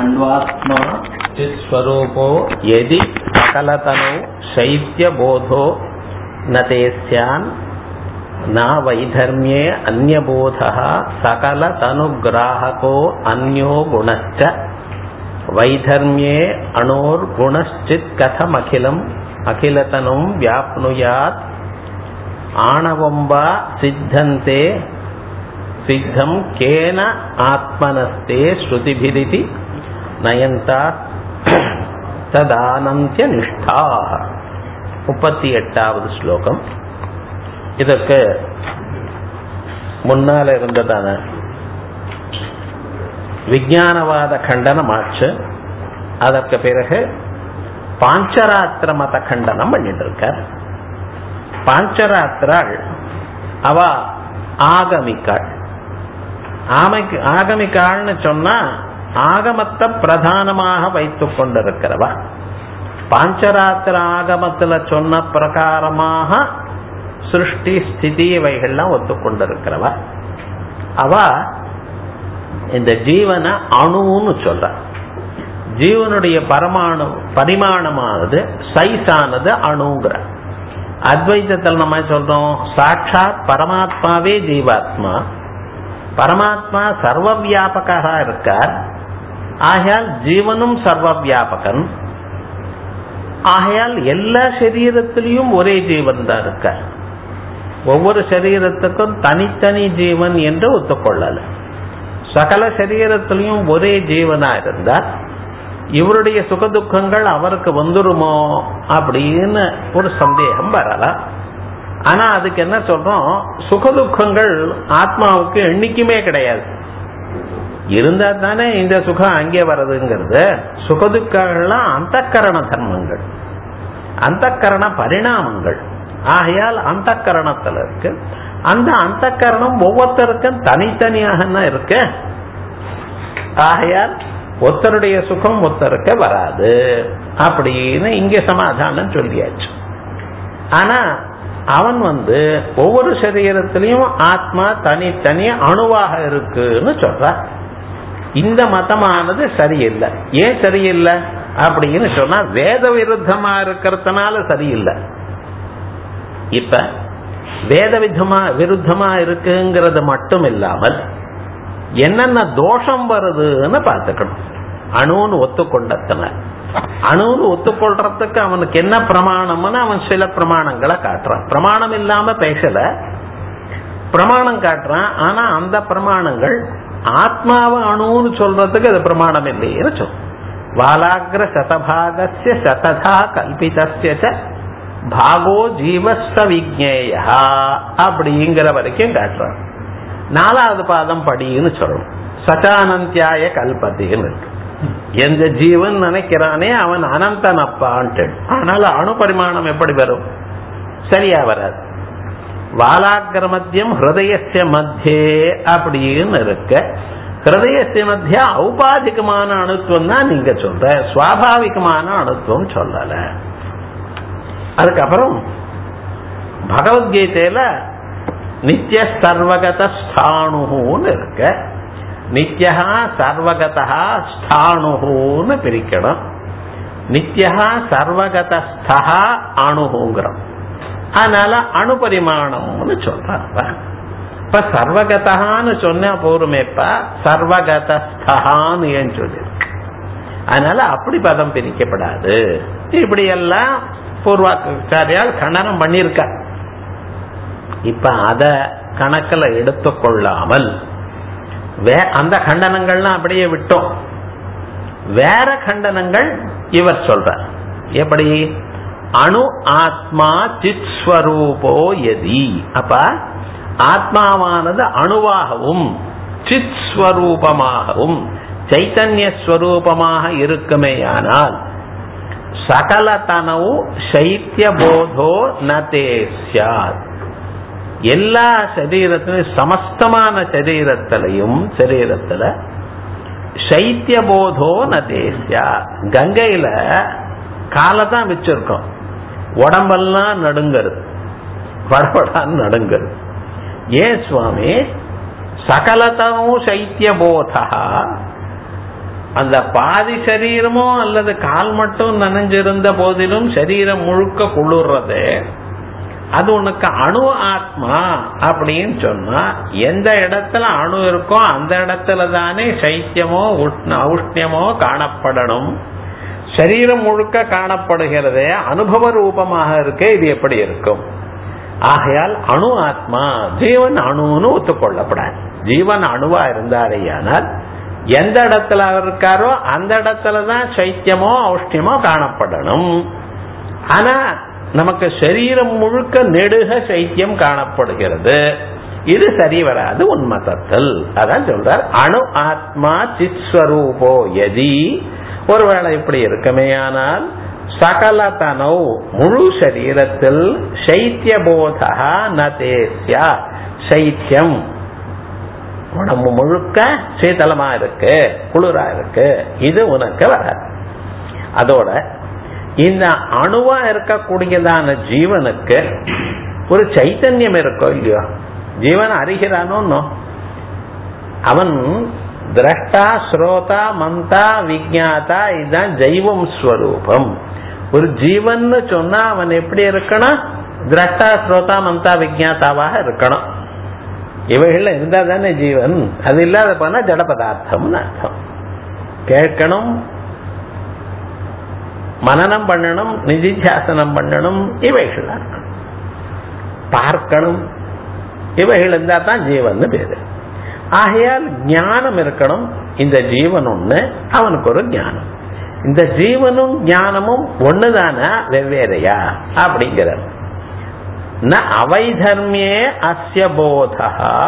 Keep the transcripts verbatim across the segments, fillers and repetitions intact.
अन्वात्मा चित्स्वरूपो यदि सकलतनु शैत्यबोधो न ते स्यान् न वैधर्म्ये अन्यबोधः सकलतनुग्राहको अन्यो गुणश्च वैधर्म्ये अणोर्गुणश्चित् कथमखिलम् अखिलतनुं व्याप्नुयात् आणवं वा सिद्धन्ते सिद्धं केन आत्मनस्ते श्रुतिभिरिति नयन्ता तदानन्त्य निष्ठाः. முப்பத்தி எட்டாவது ஸ்லோகம். இதற்கு முன்னால இருந்ததான விஞ்ஞானவாத கண்டனம் ஆச்சு. அதற்கு பிறகு பாஞ்சராத்திர மத கண்டனம் பண்ணிட்டு இருக்கார். பாஞ்சராத்திராள் அவ ஆகமிக்காள். ஆகமிக்காள்னு சொன்னா ஆகமத்தை பிரதானமாக வைத்துக் கொண்டிருக்கிறவா. பாஞ்சராத்திர ஆகமத்துல சொன்ன பிரகாரமாக சிருஷ்டி ஸ்திதி இவைகள்லாம் ஒத்துக்கொண்டிருக்கிறவா. அவ இந்த ஜீவன அணுன்னு சொல்ற. ஜீவனுடைய பரமாணு பரிமாணமானது சைஸானது அணுங்கிற. அத்வைதத்தில் நம்ம சொல்றோம் சாட்சாத் பரமாத்மாவே ஜீவாத்மா. பரமாத்மா சர்வ வியாபகா இருக்கார். ஆகையால் ஜீவனும் சர்வ வியாபகன். ஆகையால் எல்லா சரீரத்திலையும் ஒரே ஜீவன் தான் இருக்கார். ஒவ்வொரு சரீரத்துக்கும் தனித்தனி ஜீவன் என்று ஒத்துக்கொள்ளல. சகல சரீரத்திலையும் ஒரே ஜீவனா இருந்தார் இவருடைய சுகதுக்கங்கள் அவருக்கு வந்துருமோ அப்படின்னு ஒரு சந்தேகம் வரலாம். ஆனா அதுக்கு என்ன சொல்றோம், சுகதுக்கங்கள் ஆத்மாவுக்கு எண்ணிக்குமே கிடையாது. இருந்தா தானே இந்த சுகம் அங்கே வர்றதுங்கிறது. சுகதுக்கங்கள்லாம் அந்தக்கரண தர்மங்கள், அந்தக்கரண பரிணாமங்கள். ஆகையால் அந்தக்கரணத்துல இருக்கு. அந்த அந்தக்கரணம் ஒவ்வொருத்தருக்கும் தனித்தனியாக இருக்கு. ஆகையால் ஒருத்தருடைய சுகம் ஒருத்தருக்கு வராது அப்படின்னு இங்க சமாதானம் சொல்லியாச்சு. ஆனா அவன் வந்து ஒவ்வொரு சரீரத்திலையும் ஆத்மா தனித்தனி அணுவாக இருக்குன்னு சொல்ற. இந்த மதமானது சரியில்லை. ஏன் சரியில்லை அப்படின்னு சொன்னா வேத விருத்தமா இருக்கிறதுனால சரியில்லை. இப்ப வேத விருத்தமா விருத்தமா இருக்குங்கிறது மட்டும் இல்லாமல் என்னென்ன தோஷம் வருதுன்னு பார்த்துக்கணும். அணுன்னு ஒத்துக்கொண்டதுன அணுன்னு ஒத்துக்கொள்றதுக்கு அவனுக்கு என்ன பிரமாணம்னு அவன் சில பிரமாணங்களை காட்டுறான். பிரமாணம் இல்லாம பேசல, பிரமாணம் காட்டுறான். ஆனா அந்த பிரமாணங்கள் ஆத்மாவை அணுன்னு சொல்றதுக்கு அது பிரமாணம் இல்லைன்னு சொல்லும். வாலாகிர சதபாகஸ்ய சததா கல்பிதஸ்ய பாகோ ஜீவஸ்த விஜ்ஞேயா அப்படிங்கிற வரைக்கும் காட்டுறான். நாலாவது பாதம் படின்னு சொல்லணும். சச்சானந்தியாய கல்பத்தின்னு இருக்கு. எந்த ஜீவன் நினைக்கிறானே அவன் அனந்தனப்பான்ட்டு. ஆனால அணு பரிமாணம் எப்படி வரும்? சரியா வராது. வாலாகிர மத்தியம் ஹிருதயஸ்ய மத்தியே அப்படின்னு இருக்க. ஹிருதயஸ்ய மத்திய ஔபாதிகமான அணுத்துவம் தான் நீங்க சொல்ற, சுவாபாவிகமான அணுத்துவம் சொல்லல. அதுக்கப்புறம் பகவத்கீதையில நித்திய சர்வகத ஸ்தாணுன்னு இருக்க. நித்யா சர்வகதா ஸ்தாணுன்னு பிரிக்கணும். நித்யா சர்வகதஸ்தா அணுங்கிறோம். அதனால அணு பரிமாணம்னு சொல்றாங்க. இப்ப சர்வகதான்னு சொன்ன போருமேப்பா, சர்வகதஸ்தான்னு ஏன் சொல்லிருக்கு. அதனால அப்படி பதம் பிரிக்கப்படாது. இப்படி எல்லாம் பூர்வாச்சாரியால் கண்டனம் பண்ணிருக்க. இப்ப அத கணக்கில் எடுத்துக்கொள்ளாமல் அந்த கண்டனங்கள்லாம் அப்படியே விட்டோம். வேற கண்டனங்கள் இவர் சொல்றார். எப்படி? அணு ஆத்மா சித் ஸ்வரூபோ யதி. அப்ப ஆத்மாவானது அணுவாகவும் சித் ஸ்வரூபமாகவும் சைத்தன்ய ஸ்வரூபமாக இருக்குமேயானால் சகலதனவு சைத்திய போதோ நதே ஸ்யாத். எல்லா சரீரத்திலும் சமஸ்தமான சரீரத்திலையும் சரீரத்துல சைத்திய போதோ நதேசியா. கங்கையில காலத்தான் வச்சிருக்கோம், உடம்பெல்லாம் நடுங்கிறது, வடவடான்னு நடுங்கிறது. ஏன் சுவாமி? சகலதனு சைத்திய போதா அந்த பாதி சரீரமோ அல்லது கால் மட்டும் நனைஞ்சிருந்த போதிலும் சரீரம் முழுக்க குளிர்றது, அது உனக்கு அணு ஆத்மா அப்படின்னு சொன்னா எந்த இடத்துல அணு இருக்கோ அந்த இடத்துல தானே சைத்தியமோ உஷ்ணமோ காணப்படணும். சரீரம் முழுக்க காணப்படுகிறதே அனுபவ ரூபமாக இருக்கு, இது எப்படி இருக்கும்? ஆகையால் அணு ஆத்மா, ஜீவன் அணுன்னு ஒத்துக்கொள்ளப்படாது. ஜீவன் அணுவா இருந்தாரேயானால் எந்த இடத்துல இருக்காரோ அந்த இடத்துலதான் சைத்தியமோ ஔஷ்ணியமோ காணப்படணும். ஆனா நமக்கு சரீரம் முழுக்க நெடுக சைத்தியம் காணப்படுகிறது, இது சரி வராது உண்மதத்தல். அதான் சொல்றார் அணு ஆத்மா சித்ஸ்வரூபோ யதி, ஒருவேளை இப்படி இருக்குமேயானால் சகலதனோ முழு சரீரத்தில் சைத்திய போதா நதேஸ்யா, சைத்தியம் உடம்பு முழுக்க சீதளமா இருக்கு, குளிரா இருக்கு, இது உனக்கு வராது. அதோட இந்த அணுவா இருக்கக்கூடியதான ஜீவனுக்கு ஒரு சைத்தன்யம் இருக்கோ இல்லையோ, ஜீவன் அறிகிறானோ, அவன் திரஷ்டா ஸ்ரோதா மந்தா விஜாதா, இதுதான் ஜைவம் ஸ்வரூபம். ஒரு ஜீவன் சொன்னா அவன் எப்படி இருக்கணும்? திரஷ்டா ஸ்ரோதா மந்தா விஜாதாவாக இருக்கணும். இவைகள் இருந்தா தானே ஜீவன். அது இல்லாத போனா ஜட பதார்த்தம்னு அர்த்தம். கேட்கணும், மனனம் பண்ணணும், நிதித்தியாசனம் பண்ணணும், இவைகள் இருக்கணும். பார்க்கணும், இவைகள் இருந்தா தான் ஜீவன் பேரு. ஆகையால் ஞானம் இருக்கணும். இந்த ஜீவன் ஒண்ணு, அவனுக்கு ஒரு ஞானம். இந்த ஜீவனும் ஞானமும் ஒண்ணுதானா வெவ்வேறையா அப்படிங்கிறார். ந அவைதர்மியே அஸ்ய போதா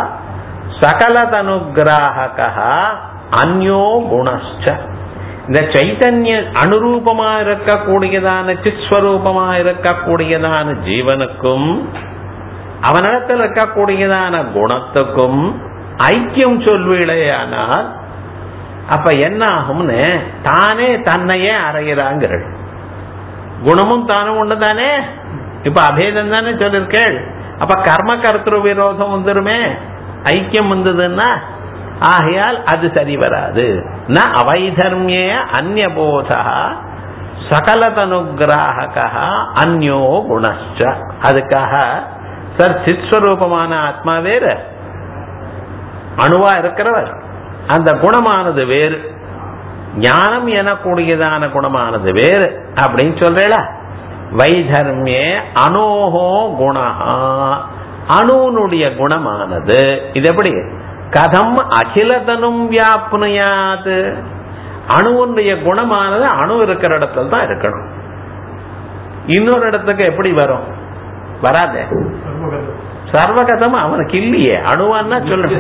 சகலதனுகிராஹகா அந்யோ குணஸ்ச. இந்த சைத்தன்ய அனுரூபமா இருக்கக்கூடியதான சித்ஸ்வரூபமா இருக்கக்கூடியதான ஜீவனுக்கும் அவனிடத்தில் இருக்கக்கூடியதான குணத்துக்கும் ஐக்கியம் சொல்வீழையானால் அப்ப என்ன ஆகும்னு தானே தன்னையே அறையிறாங்க. குணமும் தானும் ஒண்ணு தானே, இப்ப அபேதம் தானே சொல்லிருக்கேள். அப்ப கர்ம கர்த்திரு விரோதம் வந்துருமே, ஐக்கியம் வந்ததுன்னா. ஆகையால் அது சரி வராது. ந அவைதர்மியே அந்நியபோதா சகலதனுகிராஹகா அந்யோ குணஸ்ச. அதுக்காக சார் சித்ஸ்வரூபமான ஆத்மா வேறு, அணுவா இருக்கிறவர் அந்த குணமானது வேறு, ஞானம் எனக்கூடியதான குணமானது வேறு அப்படின்னு சொல்றேல. வைதர்மியே அனோஹோ குணா, அணுனுடைய குணமானது இது எப்படி கதம் அகிலதனும் வியாப்னுயாது. அணுவுடைய குணமானது அணு இருக்கிற இடத்துல தான் இருக்கணும். இன்னொரு இடத்துக்கு எப்படி வரும்? வராது. சர்வகதம் அவனுக்கு இல்லையே. அணுவான்னா சொல்லு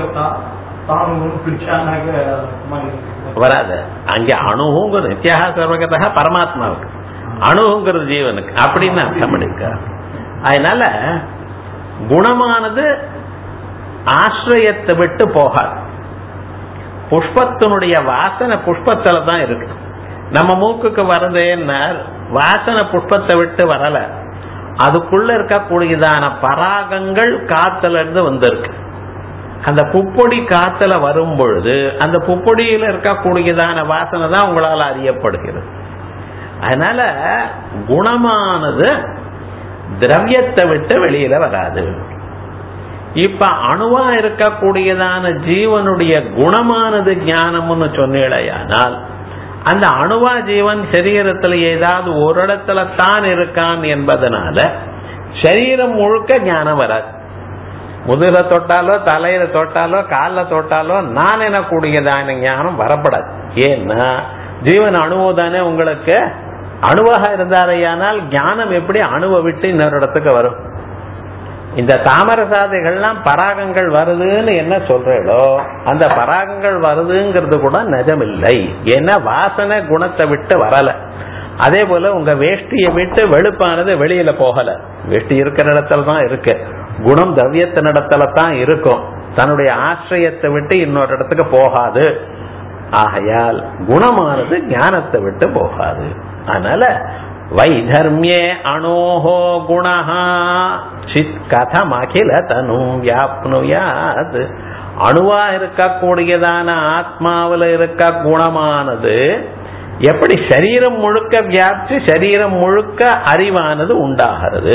வராது. அங்க அணுகுங்கிற நித்யாக சர்வகதா பரமாத்மாவுக்கு, அணுகுங்கிறது ஜீவனுக்கு அப்படின்னு அர்த்தம் எடுக்க. அதனால குணமானது ஆசிரியத்தை விட்டு போகாது. புஷ்பத்தினுடைய வாசனை புஷ்பத்துல தான் இருக்கு. நம்ம மூக்குக்கு வரதேன்னா வாசனை புஷ்பத்தை விட்டு வரல, அதுக்குள்ள இருக்கக்கூடியதான பராகங்கள் காத்துல இருந்து வந்திருக்கு. அந்த புப்பொடி காத்துல வரும் பொழுது அந்த புப்பொடியில இருக்கக்கூடியதான வாசனை தான் உங்களால் அறியப்படுகிறது. அதனால குணமானது திரவியத்தை விட்டு வெளியில வராது. இப்ப அணுவா இருக்கக்கூடியதான ஜீவனுடைய குணமானது ஞானம்னு சொன்னேடையானால் அந்த அணுவா ஜீவன் சரீரத்துல ஏதாவது ஒரு இடத்துல தான் இருக்கான் என்பதனால சரீரம் முழுக்க ஞானம் வராது. முதுகுல தொட்டாலோ தலையில தொட்டாலோ காலில் தொட்டாலோ நான் எனக்கூடியதான ஞானம் வரப்படாது. ஏன்னா ஜீவன் அணுவோ தானே உங்களுக்கு. அணுவாக இருந்தாரையானால் ஞானம் எப்படி அணுவை விட்டு இன்னொரு இடத்துக்கு வரும்? இந்த தாமர சாதைகள்லாம் பராகங்கள் வருதுன்னு என்ன சொல்றோ அந்த பராகங்கள் வருதுங்கிறது கூட நிஜமில்லை. ஏன்னா வாசனை குணத்தை விட்டு வரல. அதே போல உங்க வேஷ்டியை விட்டு வெளுப்பானது வெளியில போகல, வேஷ்டி இருக்கிற இடத்துல தான் இருக்கு. குணம் திரவியத்தின் இடத்துல தான் இருக்கும், தன்னுடைய ஆசிரியத்தை விட்டு இன்னொரு இடத்துக்கு போகாது. ஆகையால் குணமானது ஞானத்தை விட்டு போகாது. அதனால வைதர்மியே அனோஹோ குணஹா சித் கதம் அகில தனும் வியாப்னுயாத். அணுவா இருக்கக்கூடியதான ஆத்மாவில் இருக்க குணமானது எப்படி சரீரம் முழுக்க வியாப்தி சரீரம் முழுக்க அறிவானது உண்டாகிறது.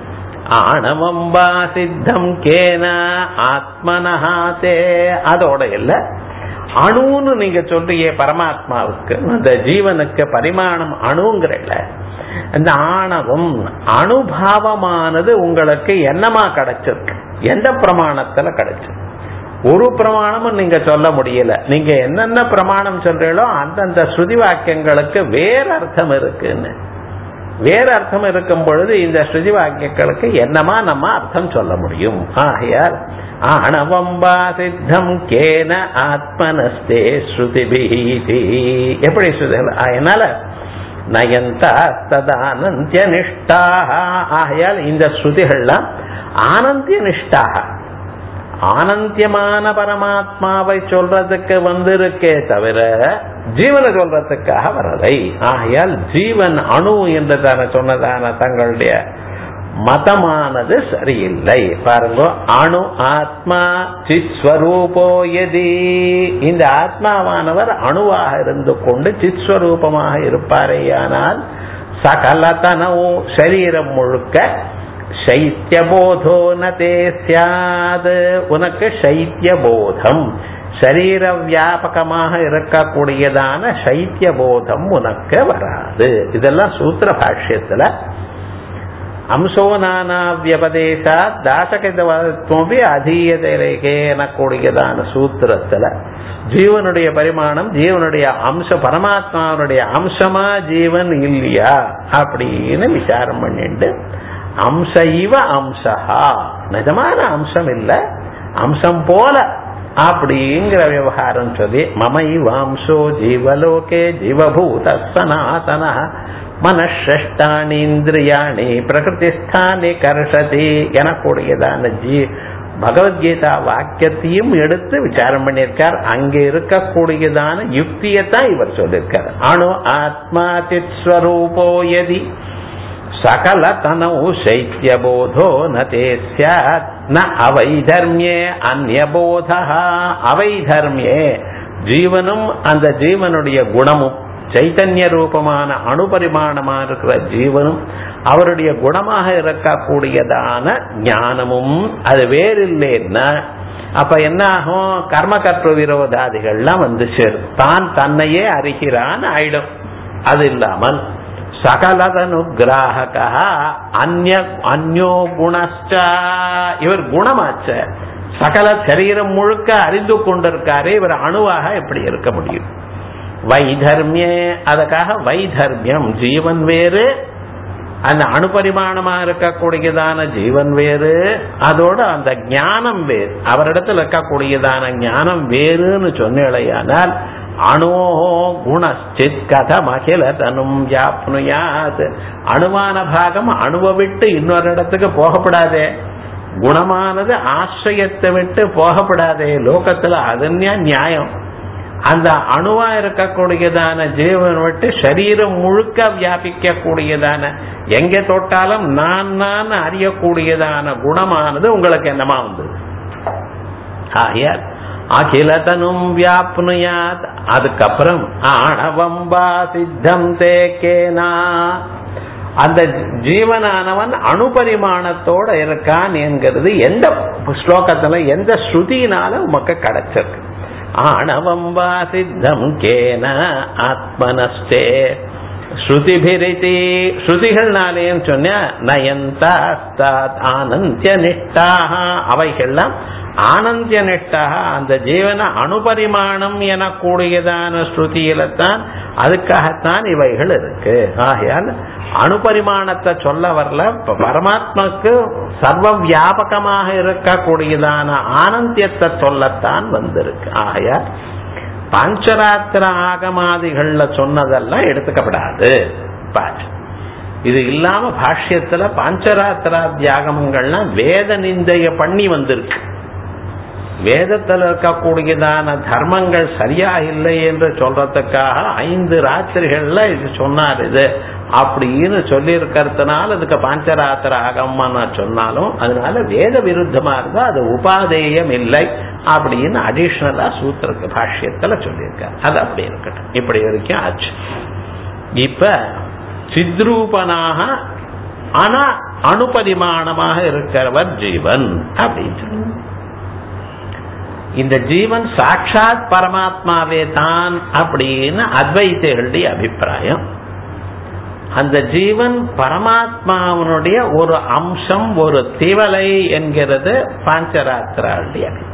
ஆணவம்பா சித்தம் கேன ஆத்மனஹாதே, அதோட இல்ல அணுன்னு நீங்க சொல்றீங்க பரமாத்மாவுக்கு, அந்த ஜீவனுக்கு பரிமாணம் அணுங்கிறல்ல, அந்த ஆணவம் அனுபாவமானது உங்களுக்கு என்னமா கிடைச்சிருக்கு, எந்த பிரமாணத்துல கிடைச்சிருக்கு? ஒரு பிரமாணமும் நீங்க சொல்ல முடியல. நீங்க என்னென்ன பிரமாணம் சொல்றீங்களோ அந்தந்த ஸ்ருதி வாக்கியங்களுக்கு வேற அர்த்தம் இருக்குன்னு, வேற அர்த்தம் இருக்கும் பொழுது இந்த ஸ்ருதி வாக்கியங்களுக்கு என்னமா நம்ம அர்த்தம் சொல்ல முடியும்? ஆகையால் ஆணவம்பா சித்தம் கேன ஆத்மனஸ்தே ஸ்ருதிபிஹி, எப்படி ஸ்ருதி? அதனால நயந்தா ததானந்திய நிஷ்டாஹ, ஆகையால் இந்த ஸ்ருதிகள்லாம் ஆனந்திய நிஷ்டாக ஆனந்தியமான பரமாத்மாவை சொல்றதுக்கு வந்திருக்கே தவிர ஜீவனை சொல்றதுக்காக வரலை. ஆகையால் ஜீவன் அணு என்று தான சொன்னதான தங்களுடைய மதமானது சரியில்லை. பாருங்க, அணு ஆத்மா சித்ஸ்வரூபோ யதி, இந்த ஆத்மாவானவர் அணுவாக இருந்து கொண்டு சித்ஸ்வரூபமாக இருப்பாரேயானால் சகலதனோ சரீரம் முழுக்க சைத்தியபோதோ நதே ஸ்யாத், உனக்கு சைத்தியபோதம் சரீர வியாபகமாக இருக்கக்கூடியதான சைத்தியபோதம் உனக்கு வராது. இதெல்லாம் சூத்திர பாஷ்யத்துல அம்சோ நானா வியபதேசா தாசகத்வமபி அதீயதேன கூடியதான சூத்திரத்துல ஜீவனுடைய பரிமாணம் ஜீவனுடைய அம்ச பரமாத்மாவுடைய அம்சமா ஜீவன் இல்லையா அப்படின்னு விசாரம் பண்ணிட்டு அம்ச இவ அம்சஹா, நிஜமான அம்சம் இல்ல அம்சம் போல அப்படிங்கிற விவகாரம் சொல்லி மம இவ அம்சோ ஜீவலோகே ஜீவபூத சனாதன மனஷ்டானி இந்திரியாணி பிரகிருதிஸ்தானி கர்ஷதி எனக்கூடியதான ஜீ பகவத்கீதா வாக்கியத்தையும் எடுத்து விசாரம் பண்ணியிருக்கார். அங்கே இருக்கக்கூடியதான யுக்தியத்தான் இவர் சொல்லியிருக்கார். அணு ஆத்மா சித்ஸ்வரூபோ யதி சகல தனௌ சைத்யபோதோ நதே ஸ்யாத் ந அவைதர்மியே அந்யபோதா, அவைதர்மியே ஜீவனும் அந்த ஜீவனுடைய குணமும் சைத்தன்ய ரூபமான அணுபரிமாணமாக இருக்கிற ஜீவனும் அவருடைய குணமாக இருக்கக்கூடியதான ஞானமும் அது வேறில்லைன்னா அப்ப என்ன ஆகும்? கர்மகர்த்த விரோதாதிகள்லாம் வந்து சேரும், தான் தன்னையே அறிகிறான் ஆயிடும். அது இல்லாமல் சகலதனுகிராஹக அந்ய அந்யோ குணஸ்ச, இவர் குணமாச்ச சகல சரீரம் முழுக்க அறிந்து கொண்டிருக்காரு, இவர் அணுவாக எப்படி இருக்க முடியும்? வைதர்மியே, அதுக்காக வைதர்மியம் ஜீவன் வேறு அந்த அணுபரிமாணமா இருக்கக்கூடியதான ஜீவன் வேறு, அதோட அந்த ஞானம் வேறு, அவரிடத்தில் இருக்கக்கூடியதான ஞானம் வேறுன்னு சொன்னேயானால் அணோ குணச்சித் கதம் அகில தனும் யாப்னுயாத், அணுவான பாகம் அணுவை விட்டு இன்னொரு இடத்துக்கு போகப்படாதே, குணமானது ஆசிரியத்தை விட்டு போகப்படாதே. லோகத்துல அதன்யா நியாயம். அந்த அணுவா இருக்கக்கூடியதான ஜீவன் விட்டு சரீரம் முழுக்க வியாபிக்க கூடியதான எங்க தொட்டாலும் நான் நான் அறியக்கூடியதான குணமானது உங்களுக்கு என்னமா வந்தது? ஆகையால் அகிலதனும் வியாப்னுயாத். அதுக்கப்புறம் ஆணவம்பா சித்தம் தேக்கேனா, அந்த ஜீவனானவன் அணுபரிமாணத்தோட இருக்கான் என்கிறது எந்த ஸ்லோகத்துல எந்த ஸ்ருதியினால உமக்கு கிடைச்சிருக்கு? ஆணவம்பா சித்தம் கேன ஆத்மனஸ்தே ஸ்ருதிபிரிதி, ஸ்ருதிகள்னாலேயும் சொன்ன நயந்தாஸ்தாத் ஆனந்திய நிஷ்டாக, அவைகள்லாம் ஆனந்திய நிஷ்டாக அந்த ஜீவன அணுபரிமாணம் எனக்கூடியதான ஸ்ருதியில தான், அதுக்காகத்தான் இவைகள் இருக்கு. ஆகையால் அணுபரிமாணத்தை சொல்ல வரல, பரமாத்மாக்கு சர்வ வியாபகமாக இருக்கக்கூடியதான ஆனந்தியத்தை சொல்லத்தான் வந்திருக்கு. ஆகையால் பஞ்சராத்திர ஆகமாதிகள்ல சொன்னதெல்லாம் எடுத்துக்கப்படாது. இது இல்லாம பாஷ்யத்துல பஞ்சராத்திராதி ஆகமங்கள்லாம் வேத நிந்தைய பண்ணி வந்திருக்கு. வேதத்தில் இருக்கக்கூடியதான தர்மங்கள் சரியா இல்லை என்று சொல்றதுக்காக ஐந்து ராத்திரிகள்ல இது சொன்னார் இது அப்படின்னு சொல்லி இருக்கிறதுனால அதுக்கு பஞ்சராத்திர ஆகமா நான் சொன்னாலும் அதனால வேத விருத்தமா இருந்தா அது உபாதேயம் இல்லை, அப்படின்னு அடிஷனலா சூத்திரக்கு பாஷ்யத்துல சொல்லியிருக்காரு. அது அப்படி இருக்கட்டும். இப்படி வரைக்கும் ஆச்சு. இப்ப சித்ரூபனாக ஆனா அணுபரிமாணமாக இருக்கிறவர் ஜீவன் அப்படின்னு சொல்லு. இந்த ஜீவன் சாட்சாத் பரமாத்மாவே தான் அப்படின்னு அத்வைதிகளுடைய அபிப்பிராயம். அந்த ஜீவன் பரமாத்மாவனுடைய ஒரு அம்சம், ஒரு திவலை என்கிறது பாஞ்சராத்திராளுடைய அபிப்பிராயம்.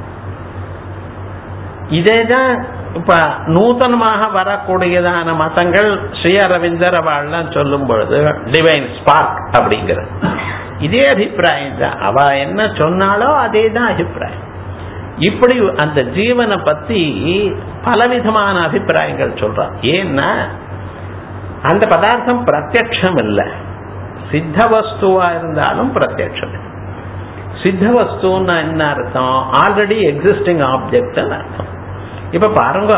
இதேதான் இப்ப நூதனமாக வரக்கூடியதான மதங்கள் ஸ்ரீ அரவிந்தர் அவள்லாம் சொல்லும் பொழுது டிவைன் ஸ்பார்க் அப்படிங்கிறது இதே அபிப்பிராயம் தான். அவ என்ன சொன்னாலோ அதே தான் அபிப்பிராயம். இப்படி அந்த ஜீவனை பத்தி பலவிதமான அபிப்பிராயங்கள் சொல்றான். ஏன்னா அந்த பதார்த்தம் பிரத்யக்ஷம் இல்லை, சித்த வஸ்துவா இருந்தாலும் பிரத்யக்ஷம். சித்த வஸ்துன்னா என்ன அர்த்தம்? ஆல்ரெடி எக்ஸிஸ்டிங் ஆப்ஜெக்ட் அர்த்தம். இப்ப பாருங்க,